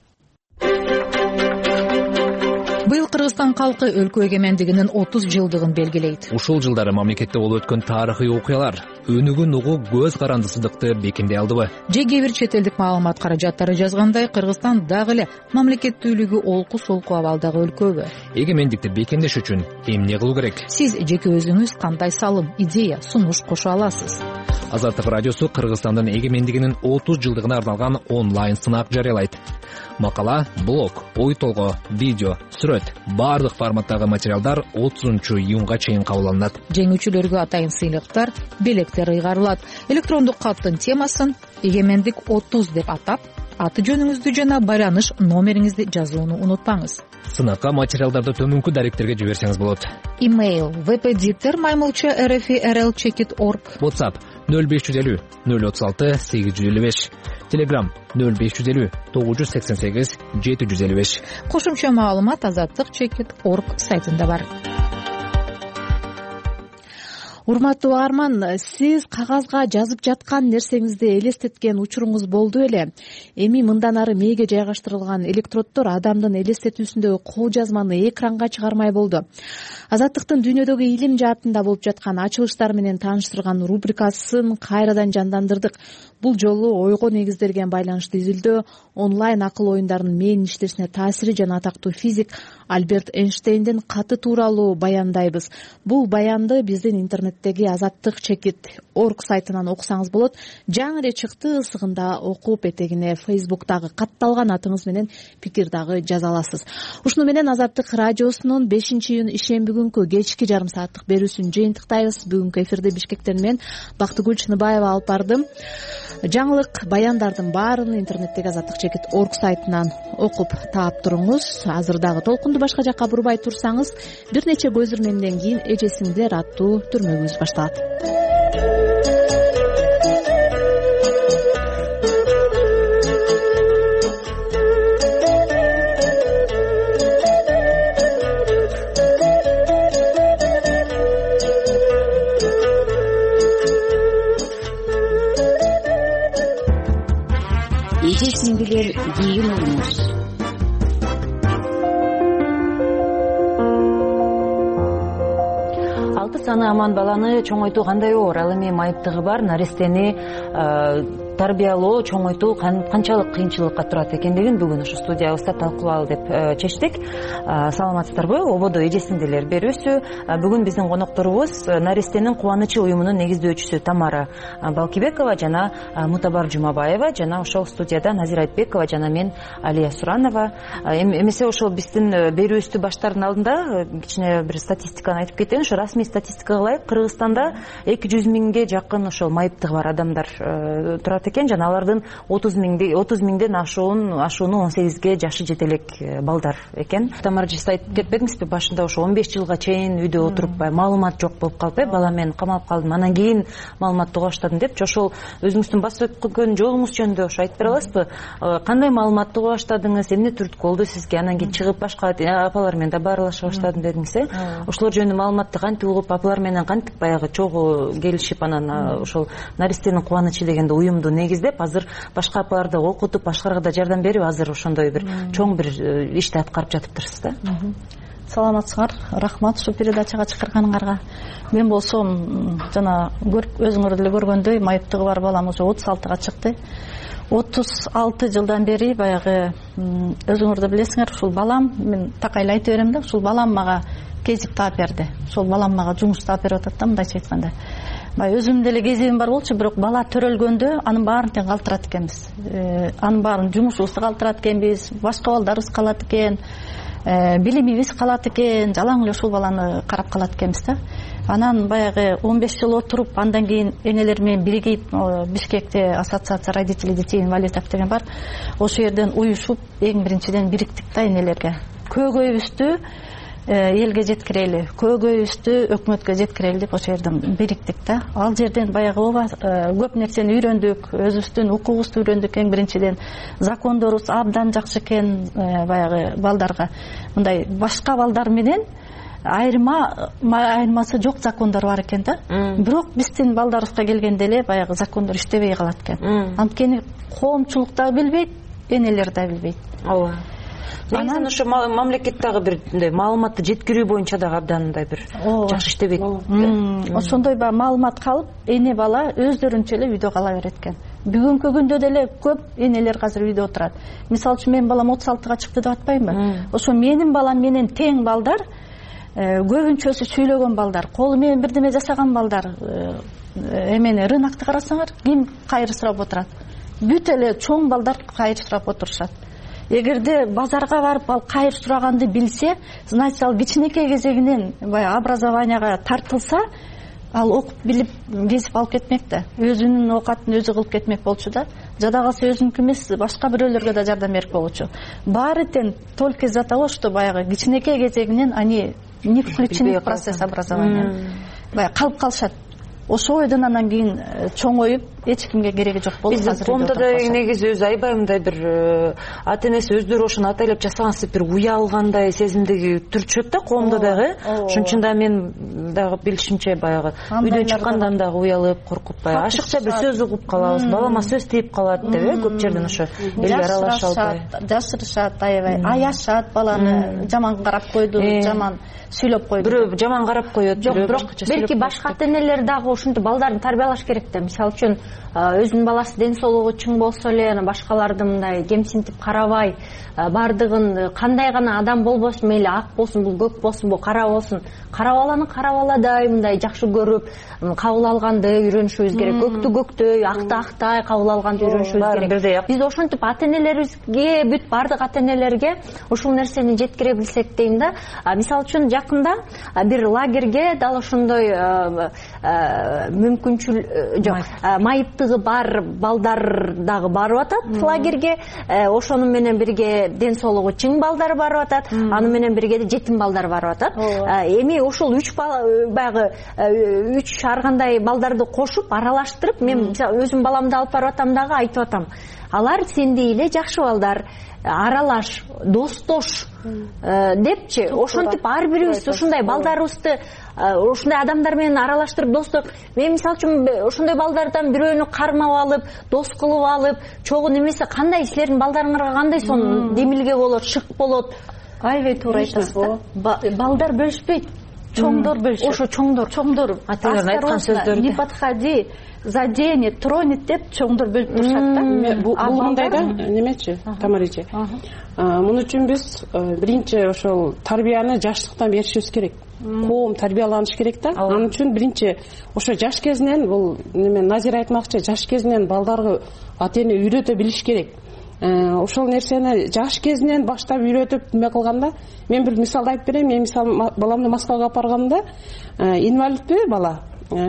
Быйыл Кыргызстан калкы өлкө эгемендигинин 30 жылдыгын белгилейт. Ушул жылдары мамлекетте болуп өткөн тарыхый окуялар өнүгүн угуу көз карандысыздыкты бекемдей алдыбы? Же кээ бир чет элдик маалымат каражаттары жазгандай, Кыргызстан дагы эле мамлекеттүүлүгү олку-солку абалдагы өлкөбү? Эгемендикти бекемдеш үчүн эмне кылуу керек? Сиз жеке өзүңүз кандай салым, идея, сунуш кошо аласыз? Азаттык радиосу Кыргызстандын эгемендигинин 30 жылдыгына арналган онлайн сынак жарыялайт. Макала, блог, ой толгоо, видео, сүрөт, баардык форматтагы материалдар 30-июнга чейин кабыл алынат. Жеңүүчүлөргө атайын сыйлыктар, белектер ыйгарылат. Электрондук каттын темасын эгемендик 30 деп атап, аты жөнүңүздү жана байланыш номериңизди жазууну унутпаңыз. Сынакка материалдарды төмөнкү даректерге жиберсеңиз болот. Имейл vpditter@rl.org. WhatsApp 0550 036 855. Telegram 0550 988 755. Кошумча маалымат азаттык.org сайтында бар. урматтуу угарман, сиз кагазга жазып жаткан нерсеңизди элестеткен учуруңуз болду беле? Эми мындан ары мээге жайгаштырылган электроддор адамдын элестетүүсүндөгү кол жазманы экранга чыгармай болду. Азаттыктын дүйнөдөгү илим жаатында болуп жаткан ачылыштар менен тааныштырган рубрикасын кайрадан жандандырдык. Бул жолу ойго негизделген байланышты изилдөө, онлайн акыл оюндарынын мээн иштешине таасири жана атактуу физик Альберт Эйнштейндин каты тууралуу баяндайбыз. Бул баянды биздин интернеттеги азаттык чекит.org сайтынан окусаңыз болот. Жаңы эле чыкты, ысыгында окуп этегине Facebook'тагы катталган атыңыз менен пикир дагы жаза аласыз. Ушуну менен Азаттык радиосунун 5-июнь ишемби күнкү кечки жарым сааттык берүүсүн жыйынтыктайбыз. Бүгүнкү эфирди Бишкектен мен Бактыгүл Чыныбаева алып бардым. Жаңылык баяндардын баарын интернеттеги Азаттык чекит.org сайтынан окуп таап туруңуз. Азыр дагы толкунду башка жакка бурбай турсаңыз, бир нече көз ирмемден кийин эжесиңдер аттуу түрмөгүбүз башталат. Эжесиңдилер кийин уруңуз. Саны аман баланы чоңойтуу кандай оор? Ал эми майыптыгы бар нарестени тарбиялоо, чоңойтуу канчалык кыйынчылыкка турат экендигин бүгүн ушу студиябызда талкуулалы деп чечтик. Саламатсыздарбы? Ободо эжесиңдилер берүүсү. Бүгүн биздин конокторубуз нарестенин кубанычы уюмунун негиздөөчүсү Тамара Балкибекова жана Мутабар Жумабаева жана ошол студияда Назира Айтбекова жана мен Алия Суранова. Эмесе ошол биздин берүүбүздү баштаардын алдында кичине бир статистиканы айтып кетейин. Ошо расмий статистикага ылайык Кыргызстанда 200 миңге жакын ошол майыптыгы бар адамдар турат экен жана алардын 30 миңден ашууну 18ге жашы жете элек балдар экен. Тамара сиз айтып кетпедиңизби башында ошо 15 жылга чейин үйдө отуруп маалымат жок болуп калып, бала мен камалып калдым, анан кийин маалыматты уга баштадым депчи. Ошол өзүңүздүн басып өткөн жолуңуз жөнүндө ошо айтып бере аласызбы? Кандай маалыматты уга баштадыңыз, эмне түрткү болду сизге? Анан кийин чыгып башка апалар менен да баарлаша баштадым дедиңиз, ошолор жөнүндө маалыматты кантип угуп, апалар менен кантип баягы чогуу келишип, анан ошол нарестенин кубанычы дегенде уюмду негиздеп, азыр башка апаларды окутуп, башкаларга да жардам берип, азыр ошондой бир чоң бир ишти аткарып жатыптырсыз да. Саламатсыңар, рахмат ушу передачага чакырганыңарга. Мен болсом жана өзүңөр деле көргөндөй майыптыгы бар балам уже 36-га чыкты. 36 жылдан бери баягы өзүңөр да билесиңер, ушул балам, мен такайлай айта берем да, ушул балам мага кезип таап берди. Ошол балам мага жумуш таап берип атат да, мындайча айтканда. Өзүм деле кезибим бар болчу, бирок бала төрөлгөндө анын баарын тең калтырат экенбиз. Анын баарын жумушубузду калтырат экенбиз, башка балдарыбыз калат экен, билимибиз калат экен, жалаң эле ушул баланы карап калат экенбиз да. Анан баягы 15 жыл отуруп, андан кийин энелер менен биригип Бишкекте ассоциация родителей детей инвалидов деген бар. Ошол жерден уюшуп, эң биринчиден бириктик да энелерге. Көйгөйүбүздү элге жеткирели, көйгөйүбүздү өкмөткө жеткирели деп ошол жерден бириктик да. Ал жерден баягы көп нерсени үйрөндүк, өзүбүздүн укугубузду үйрөндүк. Эң биринчиден закондорубуз абдан жакшы экен, баягы балдарга мындай башка балдар менен айырмасы жок закондор бар экен да. Бирок биздин балдарыбызга келгенде эле баягы закондор иштебей калат экен. Анткени коомчулук да билбейт, энелер да билбейт. Ооба. Анан ошо мамлекеттеги бир маалыматты жеткирүү боюнча дагы абдан мындай бир жакшы иштебейт. Ошондой баягы маалымат калып, эне бала өздөрүнчө эле үйдө кала берет экен. Бүгүнкү күндө деле көп энелер азыр үйдө отурат. Мисалы үчүн менин балам 36-га чыкты деп атпаймынбы? Ошо менин балам менен тең балдар, көбүнчөсү сүйлөгөн балдар, колу менен бирдеме жасаган балдар. Эмени рынокто карасаңар, ким кайыр сурап отурат? Бүт эле чоң балдар кайыр сурап отурушат. Эгерде базарга барып ал кайыр сураганды билсе, значит ал кичинекей кезегинен баягы образованияга тартылса, ал окуп билип кесип алып кетмек да. Өзүнүн оокатын өзү кылып кетмек болчу да. Жада калса өзүнүкү эмес, башка бирөөлөргө да жардам берип болчу. Баары тең только из-за того, что баягы кичинекей кезегинен они не включены в процесс образования. Баягы калып калышат. ошол ойдон анан кийин чоңоюп эч кимге кереги жок болуп биздин коомдо да негизи өзү аябай мындай бир ата энеси өздөрү ошону атайлап жасагансып бир уялгандай сезимдеги түрчөт да коомдо дагы. Ошон үчүн да мен дагы билишимче баягы үйдөн чыккандан дагы уялып коркуп баягы ашыкча бир сөз угуп калабыз, балама сөз тийип калат деп көп жерден ошо элге аралаша албай жашырышат, аябай аяшат, баланы жаман карап койду, жаман сүйлөп койду, бирөө жаман карап коет. Жок, бирок белки башка ата энелер дагы ушинтип балдарын тарбиялаш керек да. Мисалы үчүн өзүнүн баласы ден соолугу чың болсо эле анан башкаларды мындай кемсинтип карабай, бардыгын кандай гана адам болбосун, мейли ак болсун, бул көк болсун, бул кара болсун, кара баланы кара баладай мындай жакшы көрүп кабыл алганды үйрөнүшүбүз керек. Көктү көктөй, акты актай кабыл алганды үйрөнүшүбүз керек. Биз ошентип ата энелерибизге, бүт бардык ата энелерге ушул нерсени жеткире билсек дейм да. Мисалы үчүн жакында бир лагерге дал ошондой мүмкүнчүлүк жок, майыптыгы бар балдар дагы барып атат лагерге. Ошону менен бирге ден соолугу чың балдар барып атат, аны менен бирге жетим балдар барып атат. Эми ошол 3 бала баягы 3 ар кандай балдарды кошуп, аралаштырып, мен өзүм баламды алып барып атам дагы айтып атам. Алар сендей эле жакшы балдар, аралаш, достош депчи, ошентип ар бирибиз ушундай балдарыбызды ушундай адамдар менен аралаштырып достук. Мен мисалы үчүн ошондой балдардан бирөөнү кармап алып, дос кылып алып, чогуу немесе кандай силердин балдарыңарга кандай сонун демилге болот, шык болот. Аябай туура айтасыз да. Балдар бөлүшпөйт, чоңдор бөлүшөт. Ошо чоңдор аталарын айткан сөздөрдү не подходи, заденет, тронет деп чоңдор бөлүп турушат да. Бул мындай да, немечи, Тамаричи. Муну үчүн биз биринчи ошол тарбияны жаштыктан беришибиз керек. Коом тарбияланыш керек да. Анын үчүн биринчи ошо жаш кезинен, бул неме Назира айтмакчы, жаш кезинен балдарга ата эне үйрөтө билиш керек. Ошол нерсени жаш кезинен баштап үйрөтүп эме кылганда, мен бир мисалды айтып берейин. Мен мисалы баламды Москвага алып барганда, инвалидпи бала?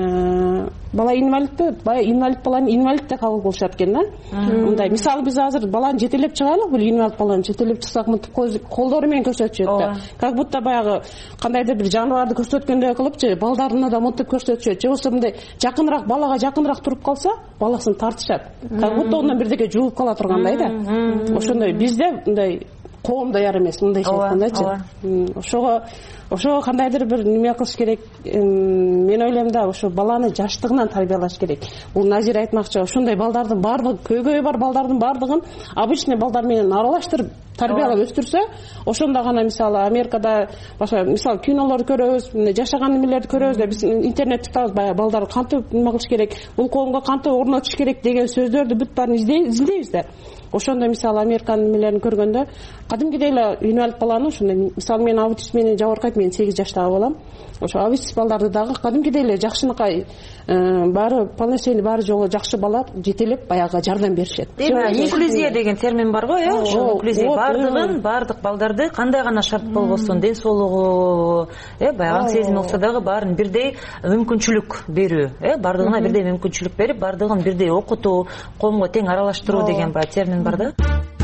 Бала инвалидпи? Бая инвалид баланы инвалид деп кабыл кылышат экен да. Мындай мисалы биз азыр баланы жетелеп чыгайлык, бул инвалид баланы жетелеп чыксак, мынтип колдору менен көрсөтүшөт да. Как будто баягы кандайдыр бир жаныбарды көрсөткөндөй кылыпчы, балдарына да мынтип көрсөтүшөт. Же болбосо мындай жакыныраак, балага жакыныраак туруп калса, баласын тартышат. Как будто ондан бирдеке жугуп кала тургандай да. Ошондой бизде мындай коом даяр эмес, мындай айткандачы. Ошого кандайдыр бир неме кылыш керек. Мен ойлойм да, ошо баланы жаштыгынан тарбиялаш керек. Бул Назира айтмакчы, ошондой балдардын бардыгы, көйгөйү бар балдардын бардыгын обычный балдар менен аралаштырып тарбиялап өстүрсө, ошондо гана мисалы Америкада башка мисалы кинолорду көрөбүз, жашаган немелерди көрөбүз да, биз интернетте табабыз, баягы балдар кантип неме кылыш керек, бул коомго кантип орнотуш керек деген сөздөрдү бүт баарын изилдейбиз да. Ошондо мисалы Американын немелерин көргөндө кадимгидей эле инвалид баланы ошондой, мисалы мен аутист менен жабыркайт, мен 8 жаштагы балам. Ошо аутист балдарды дагы кадимгидей эле жакшынакай баары полноценный, баары жолу жакшы бала жетелеп баягы жардам беришет. Инклюзия деген термин бар го, ошо инклюзия бардык балдарды кандай гана шарт болбосун, ден соолугу, баягы сезим болсо дагы баарын бирдей мүмкүнчүлүк берүү, бардыгына бирдей мүмкүнчүлүк берип, бардыгын бирдей окутуу, коомго тең аралаштыруу деген термин бар да.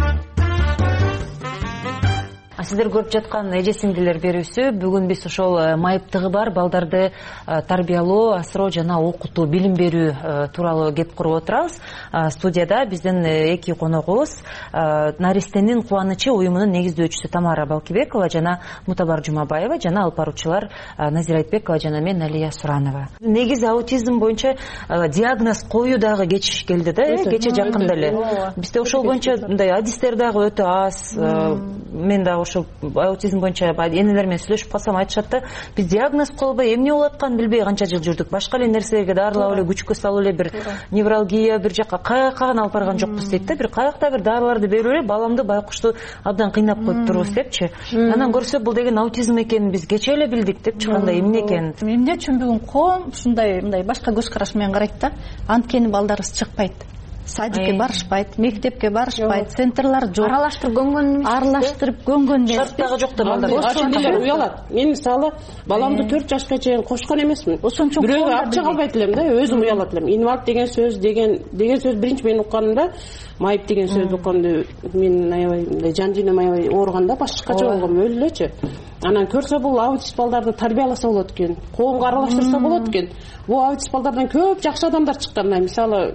Сиздер көрүп жаткан эже сиңдилер берүүсү, бүгүн биз ошол майыптыгы бар балдарды тарбиялоо, асыроо жана окутуу, билим берүү тууралуу кеп куруп отурабыз. Студияда биздин эки коногубуз Наристенин кубанычы уюмунун негиздөөчүсү Тамара Балкибекова жана Мутабар Жумабаева, жана алып баруучулар Назира Айтбекова жана мен Алия Суранова. Негизи аутизм боюнча диагноз коюу дагы кеч келди да, кече жакында эле. Бизде ошол боюнча мындай адистер дагы өтө аз. Мен дагы ошо аутизм боюнча энелер менен сүйлөшүп калсам айтышат да, биз диагноз коюлбай эмне болуп атканын билбей канча жыл жүрдүк. Башка эле нерселерге дарылап эле, күчкө салып эле, бир невралгия бир жакка каяка гана алып барган жокпуз дейт да. Бир каякта бир дарыларды берип эле баламды, байкушту абдан кыйнап коюп турбуз депчи. Анан көрсө бул деген аутизм экенин биз кече эле билдик депчи, кандай эмне экенин. Эмне үчүн бүгүн коом ушундай мындай башка көз караш менен карайт да? Анткени балдарыбыз чыкпайт. Садикке барышпайт, мектепке барышпайт, центрлар жок. Аралаштырып көнгөн эмес. Аралаштырып көнгөн эмес. Шарттагы жок да балдар. Ошондойлор уялат. Мен мисалы баламды 4 жашка чейин кошкон эмесмин. Ошон үчүн бирөөгө алып чыга албайт элем да, өзүм уялат элем. Инвалид деген сөз биринчи мен укканымда, майып деген сөздү укканда мен аябай жан дүйнөм аябай ооруганда башкача болгом, өлү элечи. анан көрсө бул аутист балдарды тарбияласа болот экен, коомго аралаштырса болот экен. Бул аутист балдардан көп жакшы адамдар чыккан, мисалы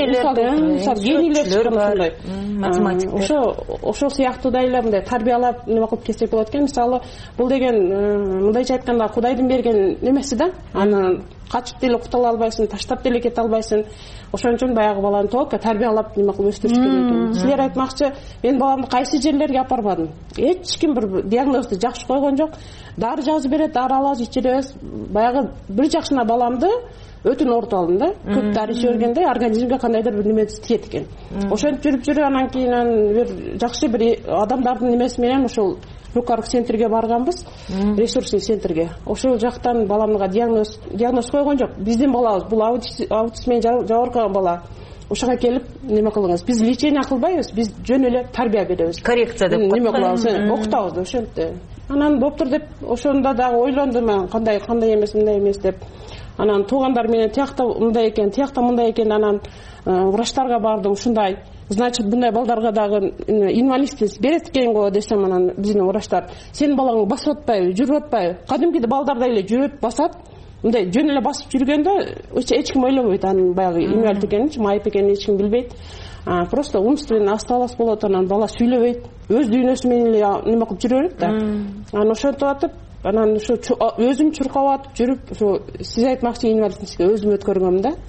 генийлер чыккан, математиктер. Ошол сыяктуу эле мындай тарбиялап неме кылып келсек болот экен. Мисалы бул деген мындайча айтканда Кудайдын берген немеси да. Аны качып деле кутула албайсың, таштап деле кете албайсың. Ошон үчүн баягы баланы толук тарбиялап неме кылып өстүрүш керек экен. Силер айтмакчы, мен баламды кайсы жерлерге апарбадым. Эч ким бир диагнозду жакшы койгон жок. Дары жазып берет, дары алабыз, ичебиз. Баягы бир жакшына баламды өтүн орто алдым да. Көп дары иче бергенде организмге кандайдыр бир неме тиет экен. Ошентип жүрүп анан кийин бир жакшы бир адамдардын немеси менен ошол рукарк центрге барганбыз, ресурсный центрге. Ошол жактан баламга диагноз койгон жок. Биздин балабыз бул аутист менен жабыркаган бала. Ошого келип неме кылыңыз. Биз лечение кылбайбыз, биз жөн эле тарбия беребиз. Коррекция деп неме кылабыз, окутабыз ошентти. Анан доктор деп ошондо дагы ойлондум мен, кандай эмес, мындай эмес деп. Анан туугандар менен тиякта мындай экен, тиякта мындай экен, анан врачтарга бардым, ушундай. Значит, мындай балдарга дагы инвалидность берет экен го десем, анан биздин врачтар, сенин балаң басып атпайбы, жүрүп атпайбы? Кадимкиде балдардай эле жүрүп басат. Мындай жөн эле басып жүргөндө эч ким ойлобойт анын баягы инвалид экенин, майып экенин эч ким билбейт. Просто умственный осталость болот, анан бала сүйлөбөйт. Өз дүйнөсү менен эле неме кылып жүрө берет да. Анан ошентип атып, анан ушу өзүм чуркап атып жүрүп, ушу сиз айтмакчы инвалидностьке өзүм өткөргөм да.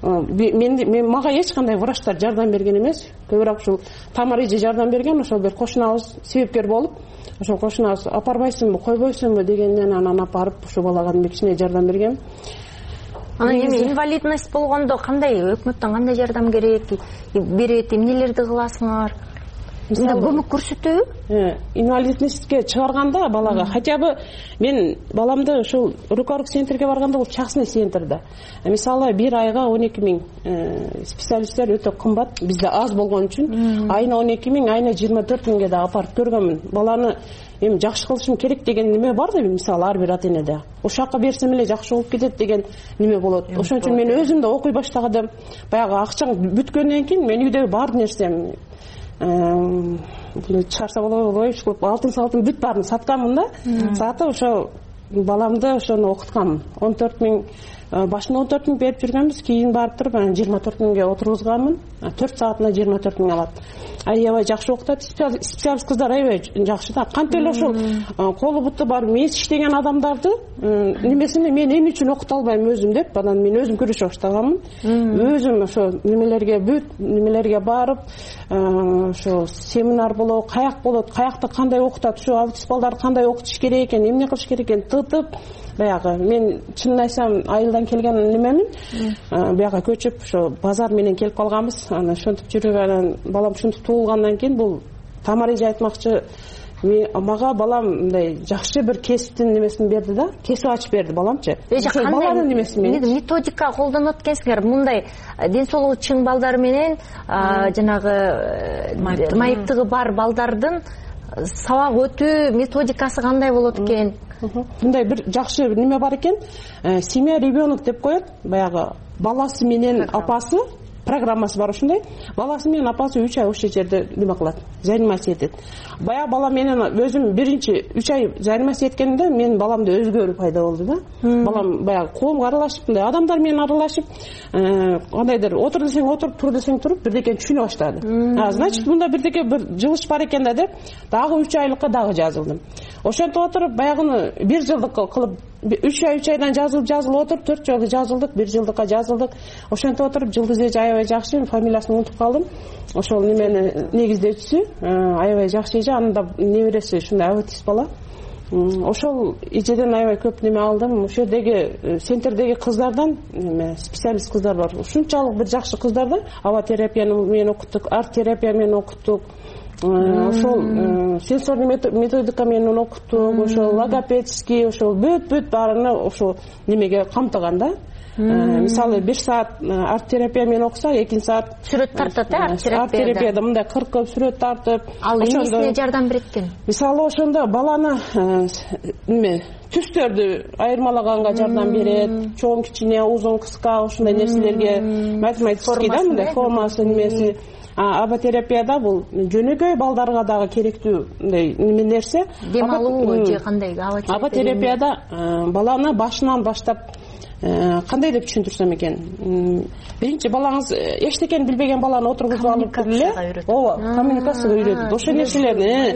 Мен мага эч кандай врачтар жардам берген эмес. Көбүрөөк ушул тамарыжы жардам берген, ошол бир кошунабыз себепкер болуп, ошол кошунабыз апарбайсыңбы, койбойсуңбу дегенден анан апарып ушул балага кичине жардам берген. Анан эми инвалидность болгондо кандай өкмөттөн кандай жардам керек, берет, эмнелерди кыласыңар? Көмөк көрсөтөбү? Инвалидностьке чыгарганда балага, хотя бы мен баламды ушул рукарк центрге барганда бул частный центрде. Мисалы бир айга 12 000 специалисттер өтө кымбат, бизде аз болгон үчүн айына 12 000, айына 24 000ге да апарып көргөнмүн. Баланы эми жакшы кылышым керек деген неме бар да, мисалы ар бир ата энеде. Ошол жака берсем эле жакшы болуп кетет деген неме болот. Ошон үчүн мен өзүм да окуй баштагам. Баягы акчаң бүткөндөн кийин мен үйдөгү бар нерсем чыгарса болобу, алтын бүт баарын сатканмын да. Сатып ошо баламды ошону окутканмын. 14 000 башында 14 000 берип жүргөнбүз, кийин барып туруп 24 000ге отургузганмын. 4 саатына 24 000 алат. Аябай жакшы окутат. Специалист кыздар аябай жакшы да. Кантип эле ушул колу буту бар мес иштеген адамдарды немесине мен эмне үчүн окута албайм өзүм деп, анан мен өзүм көрүшө баштаганмын. Өзүм ошо немелерге барып, ошо семинар болобу, каяк болот, каякта кандай окутат, ошо аутист балдарды кандай окутуш керек экен, эмне кылыш керек экен, тытып баягы мен чынын айтсам айылдан келген немемин. Бияга көчүп ошо базар менен келип калганбыз. Анан ошентип жүрүп, анан балам ушинтип туулгандан кийин бул тамарыжы айтмакчы, мага балам мындай жакшы бир кесиптин немесин берди да, кесип ачып берди баламчы. Баланын немеси менен методика колдонот экенсиңер. Мындай ден соолугу чың балдар менен жанагы майыптыгы бар балдардын сабак өтүү методикасы кандай болот экен? Мындай бир жакшы неме бар экен. Семья ребенок деп коет. Баягы баласы менен апасы программасы бар ушундай. Баласы менен апасы 3 ай ошол жерде неме кылат, заниматься этет. Баягы бала менен өзүм биринчи 3 ай заниматься эткенде мен баламда өзгөрүү пайда болду да. Балам баягы коомго аралашып, мындай адамдар менен аралашып, кандайдыр отур десең отуруп, тур десең туруп, бирдекени түшүнө баштады. Значит, мында бирдеке бир жылыш бар экен да деп, дагы 3 айлыкка дагы жазылдым. Ошентип отуруп, баягыны 1 жылдык кылып 3 айдан жазылып отуруп, 4 жолу жазылдык, 1 жылдыкка жазылдык. Ошентип отуруп, Жылдыз эже аябай жакшы, фамилиясын унутуп калдым. Ошол немени негиздөөчүсү аябай жакшы эже, анын да небереси ушундай аутист бала. Ошол эжеден аябай көп неме алдым. Ошол жердеги центрдеги кыздардан, специалист кыздар бар. Ушунчалык бир жакшы кыздар да. Аба терапияны менен окуттук, арт терапия менен окуттук. Ошол сенсорный методика менен окуттук, ошол логопедский, ошол бүт баарыны ошол немеге камтыган да. мисалы 1 саат арт терапия менен окусак, 2 саат сүрөт тартат арт терапияда мындай кыркып сүрөт тартып. Ал эмнесине жардам берет экен? Мисалы ошондо баланы түстөрдү айырмалаганга жардам берет. Чоң, кичине, узун, кыска ошондой нерселерге математический да мындай формасы немеси. Аботерапияда бул жөнөкөй балдарга дагы керектүү мындай нерсе. Дем алуу же кандай? Аботерапияда баланы башынан баштап кандай деп түшүндүрсөм экен? Биринчи балаңыз эчтекени билбеген баланы отургузуп алып эле, ооба, коммуникацияга үйрөтөт. Ошо нерселерди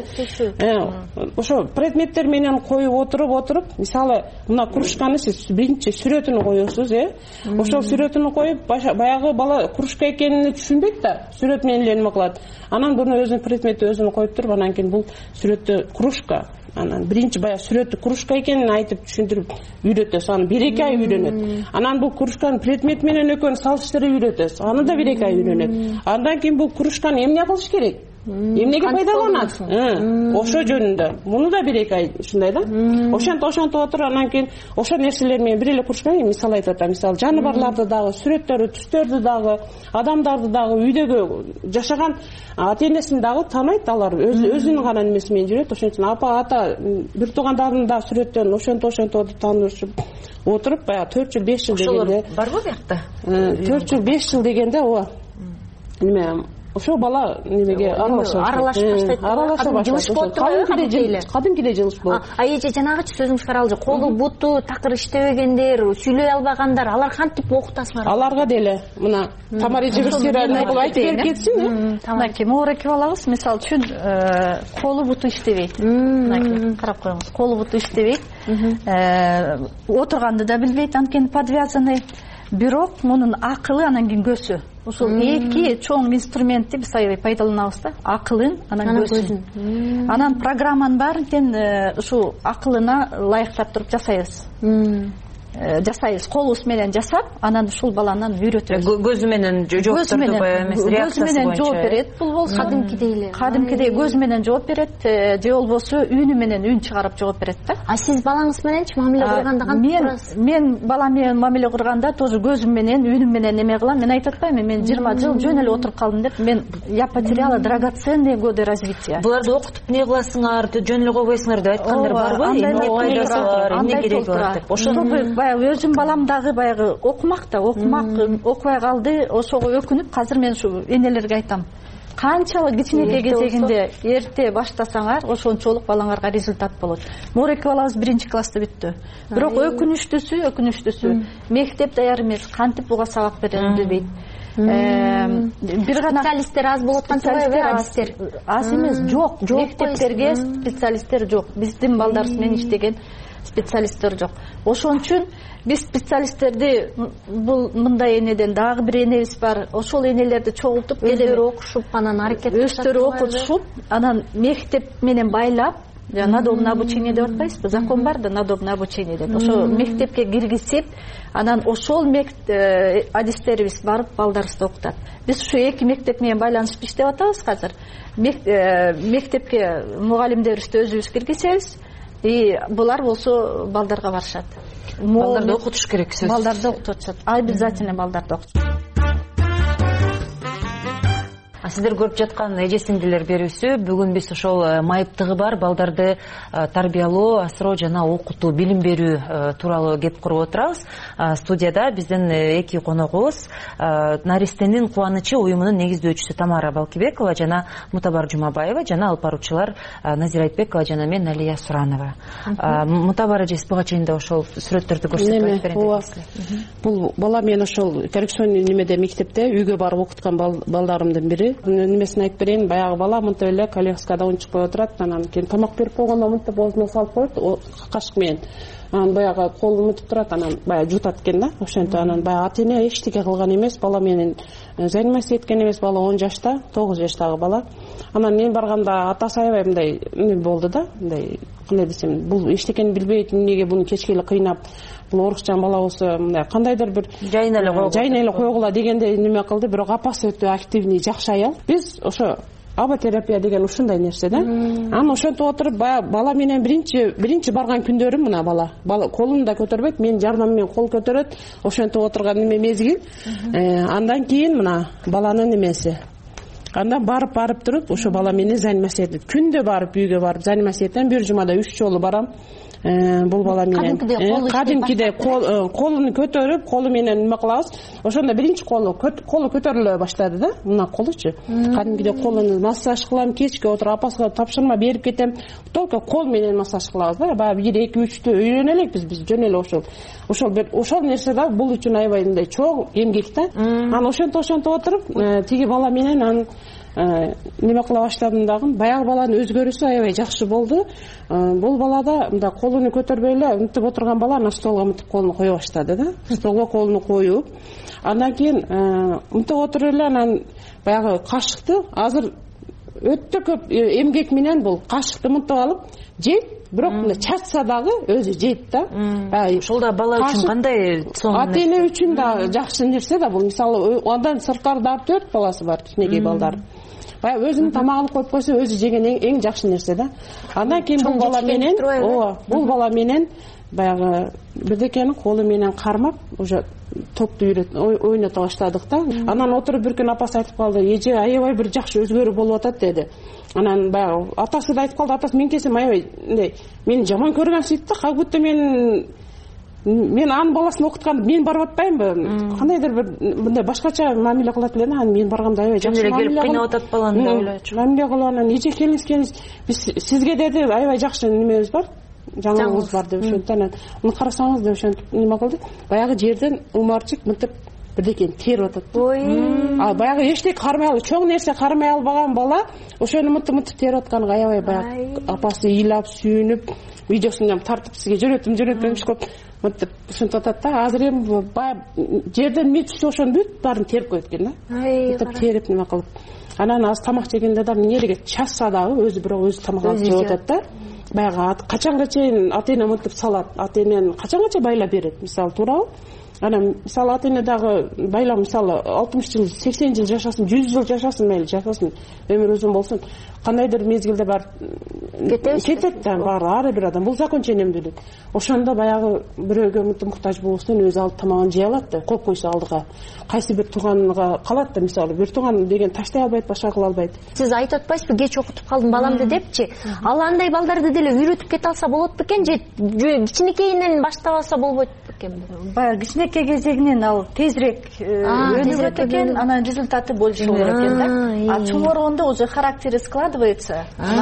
ошо предметтер менен коюп отуруп, мисалы, мына кружканы сиз биринчи сүрөтүн коесуз, ошол сүрөтүн коюп, баягы бала кружка экенин түшүнбөйт да, сүрөт менен эле неме кылат. Анан буну өзүнүн предметти өзүнө коюп туруп, анан кийин бул сүрөттө кружка. Анан биринчи баягы сүрөттү кружка экенин айтып түшүндүрүп үйрөтөсүз. Аны 1-2 ай үйрөнөт. Анан бул кружканын предмет менен экөөнү салыштырып үйрөтөсүз. Аны да 1-2 ай үйрөнөт. Андан кийин бул кружканы эмне кылыш керек? Эмнеге пайдаланат? Ошо жөнүндө. Муну да 1-2 ай ушундай да. Ошентип отуруп, анан кийин ошо нерселер менен бир эле кружка мисал айтып атам. Мисалы жаныбарларды дагы, сүрөттөрдү, түстөрдү дагы, адамдарды дагы, үйдөгү жашаган ата-энесин дагы таанайт. Алар өзүнүн гана немеси менен жүрөт. Ошон үчүн апа, ата, бир туугандардын да сүрөттөн ошентип таанышып отуруп, баягы 4 жыл, 5 жыл дегенде. Барбы биякта? 4 жыл, 5 жыл дегенде ооба. Неме ошо бала немеге аралашып баштайт. Жылыш болуп турбайбы? Кадимкидей жылыш болот. Эже жанагычы сөзүңүз каралжы, колу буту такыр иштебегендер, сүйлөй албагандар, алар кантип окутасыңар? Аларга деле мына Тамара эже айтып берип кетсин. Мынакей моорекип алабыз. Мисалы үчүн колу буту иштебейт. Мынакей карап коюңуз. Колу буту иштебейт. Отурганды да билбейт, анткени подвязанный. Бирок мунун акылы, анан кийин көзү. Ушул эки чоң инструментти биз аябай пайдаланабыз да. Акылын, анан көзүн. Анан программанын баарын ушул акылына ылайыктап туруп жасайбыз. Колубуз менен жасап, анан ушул баланан үйрөтөбүз. Көзү менен жооп турдубу эмес, реакциясы боюнча. Көзү менен жооп берет, бул болсо кадимкидей көзү менен жооп берет, же болбосо үнү менен үн чыгарып жооп берет да. А сиз балаңыз мененчи мамиле кылганда кантип турасыз? Мен балам менен мамиле кылганда тоже көзүм менен, үнүм менен неме кылам. Мен айтып атпаймынбы, мен 20 жыл жөн эле отуруп калдым деп. Мен я потеряла драгоценные годы развития. Буларды окутуп не кыласыңар, жөн эле койбойсуңар деп айткандар барбы? Эмне кереги бар деп. Ошону өзүм балам дагы баягы окумак окубай калды. Ошого өкүнүп, азыр мен ушу энелерге айтам. Канчалык кичинекей кезегинде эрте баштасаңар, ошончолук балаңарга результат болот. Моорекип балабыз 1-класста бүттү. Бирок өкүнүчтүүсү мектеп даяр эмес, кантип буга сабак берерин билбейт. Бир гана специалисттер аз болуп аткан турбайбы, адистер? Аз эмес, жок. Мектептерге специалисттер жок. Биздин балдарыбыз менен иштеген специалисттер жок. Ошон үчүн биз специалисттерди бул мындай энеден дагы бир энебиз бар. Ошол энелерди чогултуп, өздөрү окушуп, анан аракет өздөрү окутушуп, анан мектеп менен байлап, надомное обучение деп атпайсызбы? Закон бар да, надомное обучение деп. Ошо мектепке киргизип, анан ошол адистерибиз барып балдарыбызды окутат. Биз ушу эки мектеп менен байланышып иштеп атабыз азыр. Мектепке мугалимдерибизди өзүбүз киргизебиз. Булар болсо балдарга барышат. Балдарды окутуш керек сөзсүз. Балдарды окутушат. Обязательно балдарды окутушат. Сиздер көрүп жаткан эже сиңдилер берүүсү бүгүн биз ошол майыптыгы бар балдарды тарбиялоо, асыроо жана окутуу, билим берүү тууралуу кеп куруп отурабыз. Студияда биздин эки коногубуз Наристенин кубанычы уюмунун негиздөөчүсү Тамара Балкибекова жана Мутабар Жумабаева жана алып баруучулар Назира Айтбекова жана мен Алия Суранова. Мутабар эже буга чейин да ошол сүрөттөрдү көрсөтүп бердиңиз. Бул бала мен ошол коррекционный немеде мектепте үйгө барып окуткан балдарымдын бири. Немесин айтып берейин, баягы бала мынтип эле коляскада унчукпай отурат, анан кийин тамак берип койгондо мынтип оозуна салып коет, кашык менен. Анан баягы колун мынтип турат, анан баягы жутат экен да. Ошентип анан баягы ата-эне эчтеке кылган эмес, бала менен заниматься эткен эмес, бала 10 жашта, 9 жаштагы бала. Анан мен барганда атасы аябай мындай эме болду да, мындай кандай десем, бул эчтекени билбейт, эмнеге буну кечке эле кыйнап, бул орукчан бала болсо мындай кандайдыр бир жайына эле койгула дегенде неме кылды. Бирок апасы өтө активный, жакшы аял. Биз ошо аботерапия деген ушундай нерсе да. Анан ошентип отуруп баягы бала менен биринчи барган күндөрүм мына бала колун да көтөрбөйт, менин жардамым менен кол көтөрөт. Ошентип отурган мезгил. Андан кийин мына баланын немеси. Андан барып туруп ошо бала менен заниматься этет. Күндө барып үйгө барып занимация этем. Бир жумада 3 жолу барам. Бул бала менен кадимкидей колун көтөрүп, колу менен неме кылабыз. Ошондо биринчи колу көтөрүлө баштады да. Мына колучу. Кадимкидей колун массаж кылам, кечке отуруп апасына тапшырма берип кетем. Только кол менен массаж кылабыз да. Баягы 1 2 3тү үйрөнө элек биз жөн эле ошол нерсе да бул үчүн аябай мындай чоң эмгек да. Анан ошентип отуруп тиги бала менен анан неме кыла баштадым дагы. Баягы баланын өзгөрүүсү аябай жакшы болду. Бул балада мындай колуну көтөрбөй эле мынтип отурган бала ана столго мынтип колуну кое баштады да. Столго колуну коюп, андан кийин мынтип отуруп эле анан баягы кашыкты азыр өтө көп эмгек менен бул кашыкты мынтип алып жейт, бирок мына чачса дагы өзү жейт да. Ошол да бала үчүн кандай соң? Ата-эне үчүн да жакшы нерсе да бул. Мисалы андан сырткарда 4 баласы бар, кичинекей балдар. Баягы өзүнүн тамагын коюп койсо өзү жеген эң жакшы нерсе да. Андан кийин бул бала менен баягы бирдекени колу менен кармап уже топту ойното баштадык да. Анан отуруп бир күн апасы айтып калды, эже аябай бир жакшы өзгөрүү болуп атат деди. Анан баягы атасы да айтып калды, атасы мен келсем аябай мени жаман көргөнсүйт да, как будто мен анын баласын окутканды мен барып атпаймынбы, кандайдыр бир мындай башкача мамиле кылат эле да. Анан мен барганда аябай жакшы келип кыйнап атат баланы деп ойлойчу. Мамиле кылып анан эже келиңиз биз сизге деди аябай жакшы немебиз бар, жаңылыгыбыз бар деп ошентип анан муну карасаңыз деп ошентип неме кылды. Баягы жерден умарчык мынтип бирдекени терип атат. Ал баягы эчтеке кармай албай, чоң нерсе кармай албаган бала ошону мынтип терип атканга аябай баягы апасы ыйлап сүйүнүп видеосун тартып сизге жөнөттүм коп мынтип ушинтип атат да. Азыр эми баягы жерден эмне түшсө ошонун бүт баарын терип коет экен да. Мынтип терип неме кылып. Анан аз тамак жегенде да эмнеге чачса дагы өзү бирок өзү тамак алып жеп атат да. Баягы качанга чейин ата-эне мынтип салат, ата-энени качанга чейин байлап берет, мисалы туурабы? Анан мисалы ата-эне дагы байлап мисалы 60 жыл, 80 жыл жашасын, 100 жыл жашасын, мейли жашасын, өмүр өзүн болсун. Кандайдыр мезгилде бар кетет да ар бир адам. Бул закон ченемдүүлүк. Ошондо баягы бирөөгө мынтип муктаж болбостон өзү алып тамагын жей алат да, коюп койсо алдыга. Кайсы бир тууганга калат да, мисалы бир тууган деген таштай албайт, башка кыла албайт. Сиз айтып атпайсызбы, кеч окутуп калдым баламды депчи? Ал андай балдарды деле үйрөтүп кете алса болот бекен же кичинекейинен баштап алса болбойт бекен? Баягы кичинекей кезегинен ал тезирээк өнүгөт экен, анан результаты больше болот экен да. А чоңойгондо уже характери складывается.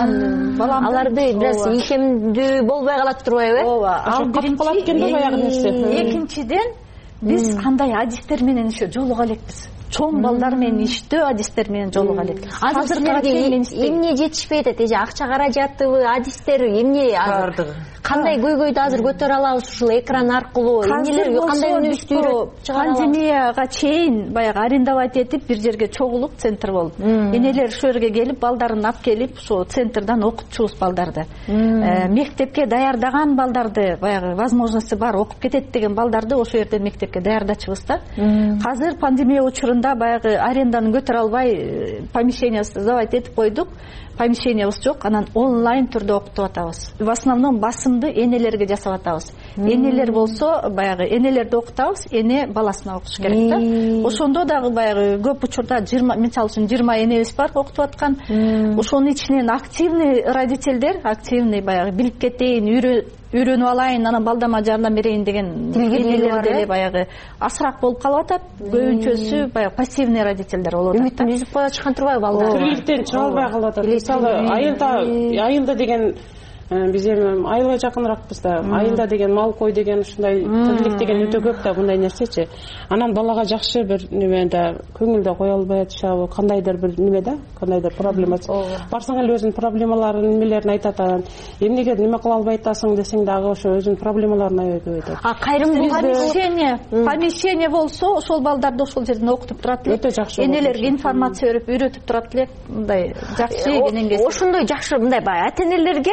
Аларды бираз ийкемдүү болбой калат турбайбы? Ооба. Ал биринчи, экинчиден биз кандай адистер менен еще жолуга элекпиз. Чоң балдар менен иштөө адистер менен жолуга элек. Азыркы эмне жетишпей атат? Эже акча каражатыбы, адистери эмне бардыгы? Кандай көйгөйдү азыр көтөрө алабыз ушул экран аркылуу? Эмнелерге кандай өнүгүштү үйрөтүп чыгара алабыз? Пандемияга чейин баягы арендовать этип бир жерге чогулук центр болуп. Энелер ошол жерге келип, балдарын алып келип, ошол центрдан окутчубуз балдарды. Мектепке даярдаган балдарды, баягы возможности бар окуп кетет деген балдарды ошол жерден мектепке даярдачыбыз да. Азыр пандемия учурунда баягы аренданы көтөрө албай помещенияны сдавать этип койдук. Помещениябыз жок, анан онлайн түрдө окутуп атабыз. В основном басымды энелерге жасап атабыз. Энелер болсо, баягы энелерди окутабыз, эне баласына окуш керек да. Ошондо дагы баягы көп учурда 20, мисалы үчүн 20 энебиз бар окутуп аткан. Ошонун ичинен активный родительдер, активный баягы билип кетейин, үйрөнүп алайын, анан балдама жардам берейин деген энелер деле баягы асыраак болуп калып атат. Көбүнчөсү баягы пассивный родительдер болуп атат. Үмүтүн үзүп коя чыккан турбайбы балдар? Тирликтен чыга албай калып атат. Мисалы айылда деген биз эми айылга жакыныраакпыз да. Айылда деген мал кой деген ушундай тирлик деген өтө көп да мындай нерсечи. Анан балага жакшы бир неме да көңүлдө кое албай атышабы, кандайдыр бир неме да, кандайдыр проблема. Барсаң эле өзүнүн проблемаларын, немелерин айтат. Эмнеге неме кыла албай атасың десең дагы ошо өзүнүн проблемаларын аябай көп айтат. Кайрымдуулук помещение болсо, ошол балдарды ошол жерден окутуп турат элек. Өтө жакшы. Энелерге информация берип, үйрөтүп турат элек. Мындай жакшы кенен кезде. Ошондой жакшы мындай ата-энелерге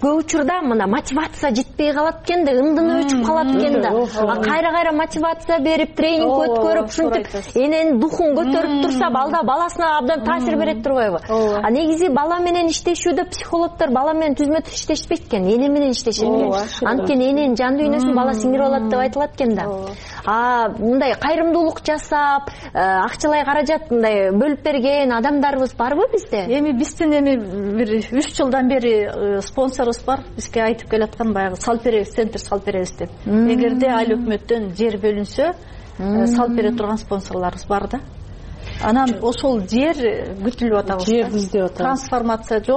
көп учурда мына мотивация жетпей калат экен да, ындыны өчүп калат экен да. Кайра мотивация берип, тренинг өткөрүп, ушинтип эненин духун көтөрүп турса, балда баласына абдан таасир берет турбайбы? А негизи бала менен иштешүүдө психологдор бала менен түзмө-түз иштешпейт экен, эне менен иштешет экен. Анткени эненин жан дүйнөсүн бала сиңирип алат деп айтылат экен да. Мындай кайрымдуулук жасап, акчалай каражат мындай бөлүп берген адамдарыбыз барбы бизде? Эми биздин бир 3 жылдан бери спонсорубуз бар. Бизге айтып келаткан баягы салып беребиз, центр салып беребиз деп. Эгерде айыл өкмөттөн жер бөлүнсө, салып бере турган спонсорлорубуз бар да. Анан ошол жер күтүлүп атабыз. Жер издеп атабыз. Трансформация жок,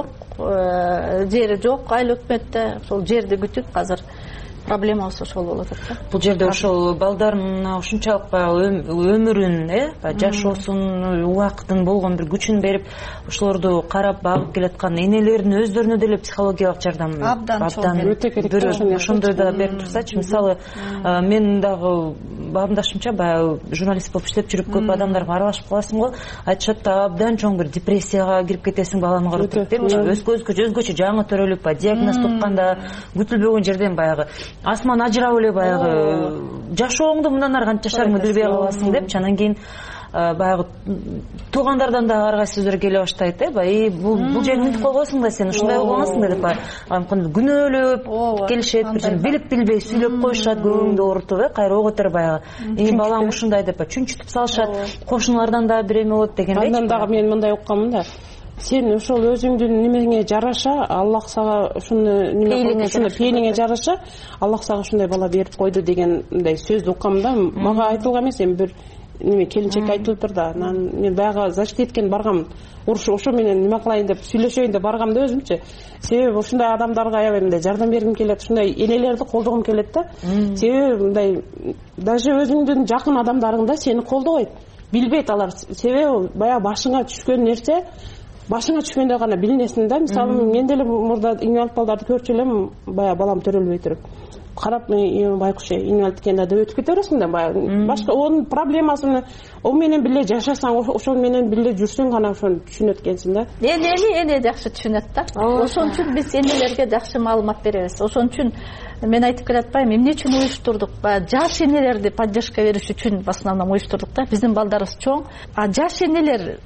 жери жок айыл өкмөттө. Ошол жерди күтүп азыр проблемабыз ошол болуп атат да. Бул жерде ошол балдардын ушунчалык өмүрүн, жашоосун, убактын болгон бир күчүн берип, ошолорду карап багып келаткан энелердин өздөрүнө деле психологиялык жардам абдан өтө керек. Ошондой да берип турсачы, мисалы, мен дагы баамдашымча баягы журналист болуп иштеп жүрүп көп адамдарга аралашып каласың го, айтышат да абдан чоң бир депрессияга кирип кетесиң баланы көрүп деп, өзгөчө жаңы төрөлүп, диагноз тукканда күтүлбөгөн жерден баягы асман ажырап эле баягы жашооңду мындан ары кантип жашарыңды билбей каласың деп, анан кийин баягы туугандардан да ар кайсы сөздөр келе баштайт, баягы бул жерди унутуп койбойсуң да, сен ушундай болгонсуң деп, баягы күнөөлөп келишет, бир билип билбей сүйлөп коюшат, көңүңдү оорутуп, кайра ого көтөрүп баягы балаң ушундай деп чүнчүтүп салышат, кошуналардан да бир эме болот дегендей. Андан дагы мен мындай укканмын да, сен ошол өзүңдүн немеңе жараша, Аллах сага ушуну пейилиңе жараша, Аллах сага ушундай бала берип койду деген мындай сөздү уккам да. Мага айтылган эмес, эми бир неме келинчек айтып отур да. Анан мен баягы защитеткен баргам, ошо менен неме кылайын деп сүйлөшөйүн деп баргам да өзүмчө. Себеби ушундай адамдарга аябай мындай жардам бергим келет, ушундай энелерди колдогум келет да. Себеби мындай даже өзүңдүн жакын адамдарың да сени колдобойт, билбейт алар. Себеби баягы башыңа түшкөн нерсе башыңа түшкөндө гана билинесиң да. Мисалы, мен деле мурда инвалид балдарды көрчү элем, баягы балам төрөлбөй туруп. Карап, байкуш инвалид экен да деп өтүп кете бересиң да, баягы. Башка онун проблемасын о менен бирге жашасаң, ошол менен бирге жүрсөң гана ошону түшүнөт экенсиң да. Эне жакшы түшүнөт да. Ошон үчүн биз энелерге жакшы маалымат беребиз. Ошон үчүн мен айтып келатпайм, эмне үчүн уюштурдук? Жаш энелерди поддержка бериш үчүн в основном уюштурдук да. Биздин балдарыбыз чоң, жаш энелер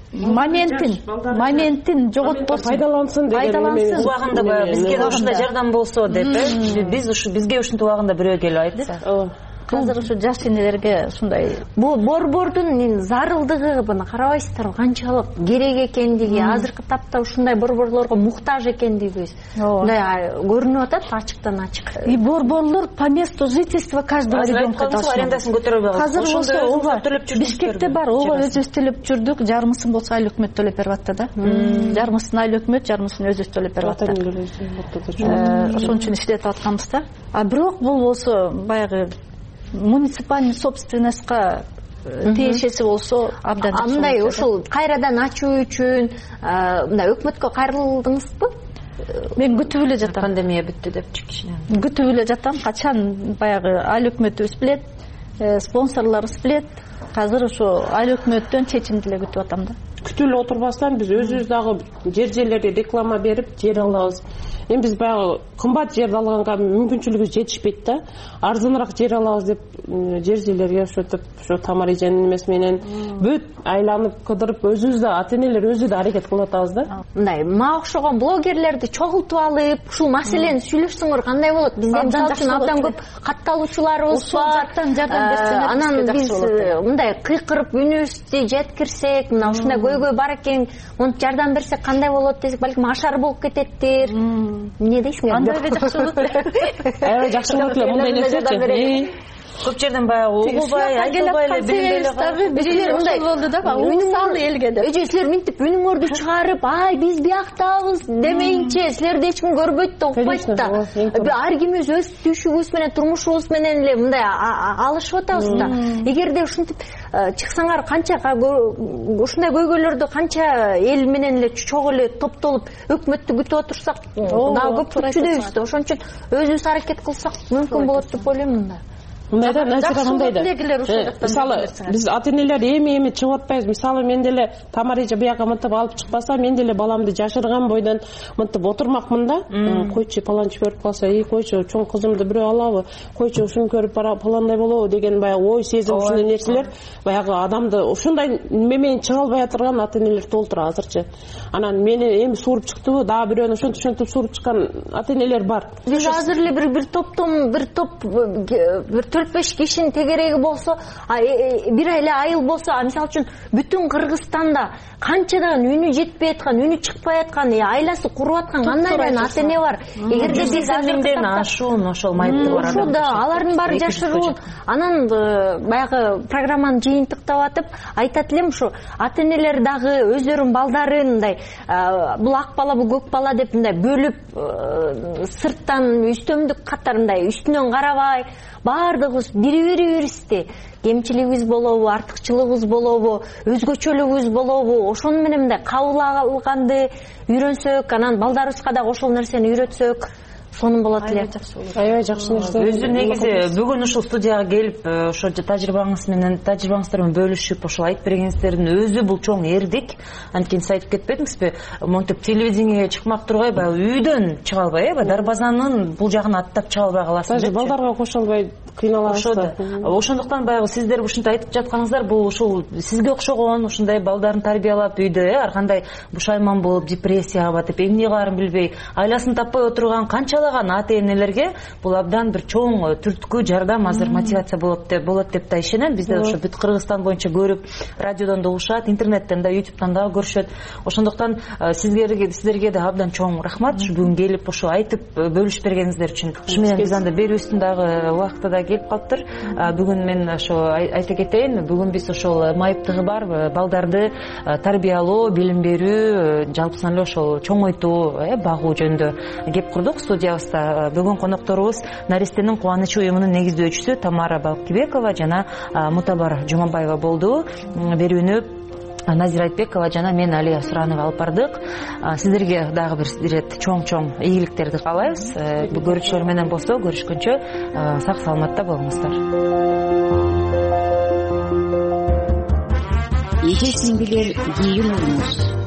моментин жоготпосун, пайдалансын деген убагында баягы бизге да ушундай жардам болсо деп, бизге ушинтип убагында бирөө келип айтты. Азыр ушу жаш энелерге ушундай бул борбордун зарылдыгы, буну карабайсыздарбы, канчалык керек экендиги, азыркы тапта ушундай борборлорго муктаж экендигибиз мындай көрүнүп атат ачыктан ачык. И борборлор по месту жительства каждого ребенка арендасын көтөрө албайт. Азыр болсо Бишкекте бар, ого өзүбүз төлөп жүрдүк, жарымысын болсо айыл өкмөт төлөп берип атты да. Жарымысын айыл өкмөт, жарымысын өзүбүз төлөп берип атты. Ошон үчүн иштетип атканбыз да. Бирок бул болсо баягы муниципальный собственностька тиешеси болсо абдан жакшы. Мындай ушул кайрадан ачуу үчүн мындай өкмөткө кайрылдыңызбы? Мен күтүп эле жатам. Пандемия бүттү деп кичине. Күтүп эле жатам. Качан баягы айыл өкмөтүбүз билет, спонсорлорубуз билет. Азыр ошо айыл өкмөттөн чечимди эле күтүп атам да. Күтүп эле отурбастан биз өзүбүз дагы жерлерге реклама берип жер алабыз. Эми биз баягы кымбат жерди алганга мүмкүнчүлүгүбүз жетишпейт да. Арзаныраак жер алабыз деп жерлерге ошентип ошо Тамара эженин эмеси менен бүт айланып кыдырып өзүбүз да ата-энелер өзү да аракет кылып атабыз да. Мындай мага окшогон блогерлерди чогултуп алып, ушул маселени сүйлөшсөңөр кандай болот? Бизде мисалы үчүн абдан көп катталуучуларыбыз бар. Анан биз мындай кыйкырып үнүбүздү жеткирсек, мына ушундай көйгөй бар экен, монтип жардам берсек кандай болот десек, балким ашар болуп кететтир. Эмне дейсиңер? Андай эле жакшы болот эле. Аябай жакшы болот эле мындай нерсе. Көп жерден баягы угулбай, айтылбай эле, билинбей эле калып. Бизлер мындай болду да, унсалы элге деп. Эже силер минтип үнүңөрдү чыгарып, ай биз бияктабыз демейинче, силерди эч ким көрбөйт да, укпайт да. Ар кимибиз өз түйшүгүбүз менен, турмушубуз менен эле мындай алышып атабыз да. Эгерде ушинтип чыксаңар, канча ушундай көйгөйлөрдү канча эл менен эле чогуу эле топтолуп өкмөттү күтүп отурсак, дагы көп күчүдөбүз да. Ошон үчүн өзүбүз аракет кылсак мүмкүн болот деп ойлойм да. мындай да назира мындай да мисалы биз ата энелер эми чыгып атпайбыз. Мисалы мен деле Тамарижа бияка мынтип алып чыкпаса, мен деле баламды жашырган бойдон мынтип отурмакмын да. Койчу паланчы көрүп калса, койчу чоң кызымды бирөө алабы, койчу ушуну көрүп паландай болобу деген баягы ой сезим, ушундай нерселер баягы адамды ушундай неме менен чыга албай турган ата энелер толтур азырчы. Анан мени эми сууруп чыктыбы, дагы бирөөнү ошентип сууруп чыккан ата энелер бар. Биз азыр эле бир топ 4-5 кишинин тегереги болсо, бир эле айыл болсо, мисалы үчүн бүтүн Кыргызстанда канчадан үнү жетпей аткан, үнү чыкпай аткан, айласы куруп аткан кандайдан ата эне бар. Эгерде биз азырдан ашуун ошол майыптыгы бар адам. Да, алардын баары жашыруун. Анан баягы программаны жыйынтыктап атып айтат элем, ушу ата энелер дагы өздөрүнүн балдарын мындай бул ак бала, бул көк бала деп мындай бөлүп сырттан үстөмдүк катарындай үстүнөн карабай, баардыгыбыз бири-бирибизди кемчилигибиз болобу, артыкчылыгыбыз болобу, өзгөчөлүгүбүз болобу, ошону менен мындай кабыл алганды үйрөнсөк, анан балдарыбызга дагы ошол нерсени үйрөтсөк, сонун болот эле. Аябай жакшы нерсе. Өзү негизи бүгүн ушул студияга келип, ошо тажрыйбаңыздар менен бөлүшүп, ошол айтып бергениңиздердин өзү бул чоң эрдик. Анткени сиз айтып кетпедиңизби, монтип телевидениеге чыкмак тургай, баягы үйдөн чыга албай, дарбазанын бул жагын аттап чыга албай каласың. Даже балдарга кошо албай кыйналабыз. Ошондуктан баягы сиздер ушинтип айтып жатканыңыздар, бул ушул сизге окшогон ушундай балдарын тарбиялап үйдө, ар кандай бушайман болуп, депрессияга батып, эмне кылаарын билбей, айласын таппай отурган канчалаган ата энелерге бул абдан бир чоң түрткү жардам, азыр мотивация болот деп да ишенем. Бизде ошо бүт Кыргызстан боюнча көрүп, радиодон да угушат, интернеттен да, ютубтан да көрүшөт. Ошондуктан сиздерге да абдан чоң рахмат, бүгүн келип ошо айтып бөлүшүп бергениңиздер үчүн. Ушу менен биз анда берүүбүздүн дагы убакыты да келип калыптыр. Бүгүн мен ошо айта кетейин, бүгүн биз ошол майыптыгы бар балдарды тарбиялоо, билим берүү, жалпысынан эле ошол чоңойтуу, багуу жөнүндө кеп курдук студиябызда. Бүгүн конокторубуз Наристенин кубанычы уюмунун негиздөөчүсү Тамара Балкибекова жана Мутабар Жумабаева болду. Берүүнү Назира Айтбекова жана мен Алия Суранова алып бардык. Сиздерге дагы бир ирет чоң ийгиликтерди каалайбыз. Көрүүчүлөр менен болсо көрүшкөнчө сак саламатта болуңуздар. Эжесин билер кийин урмуз.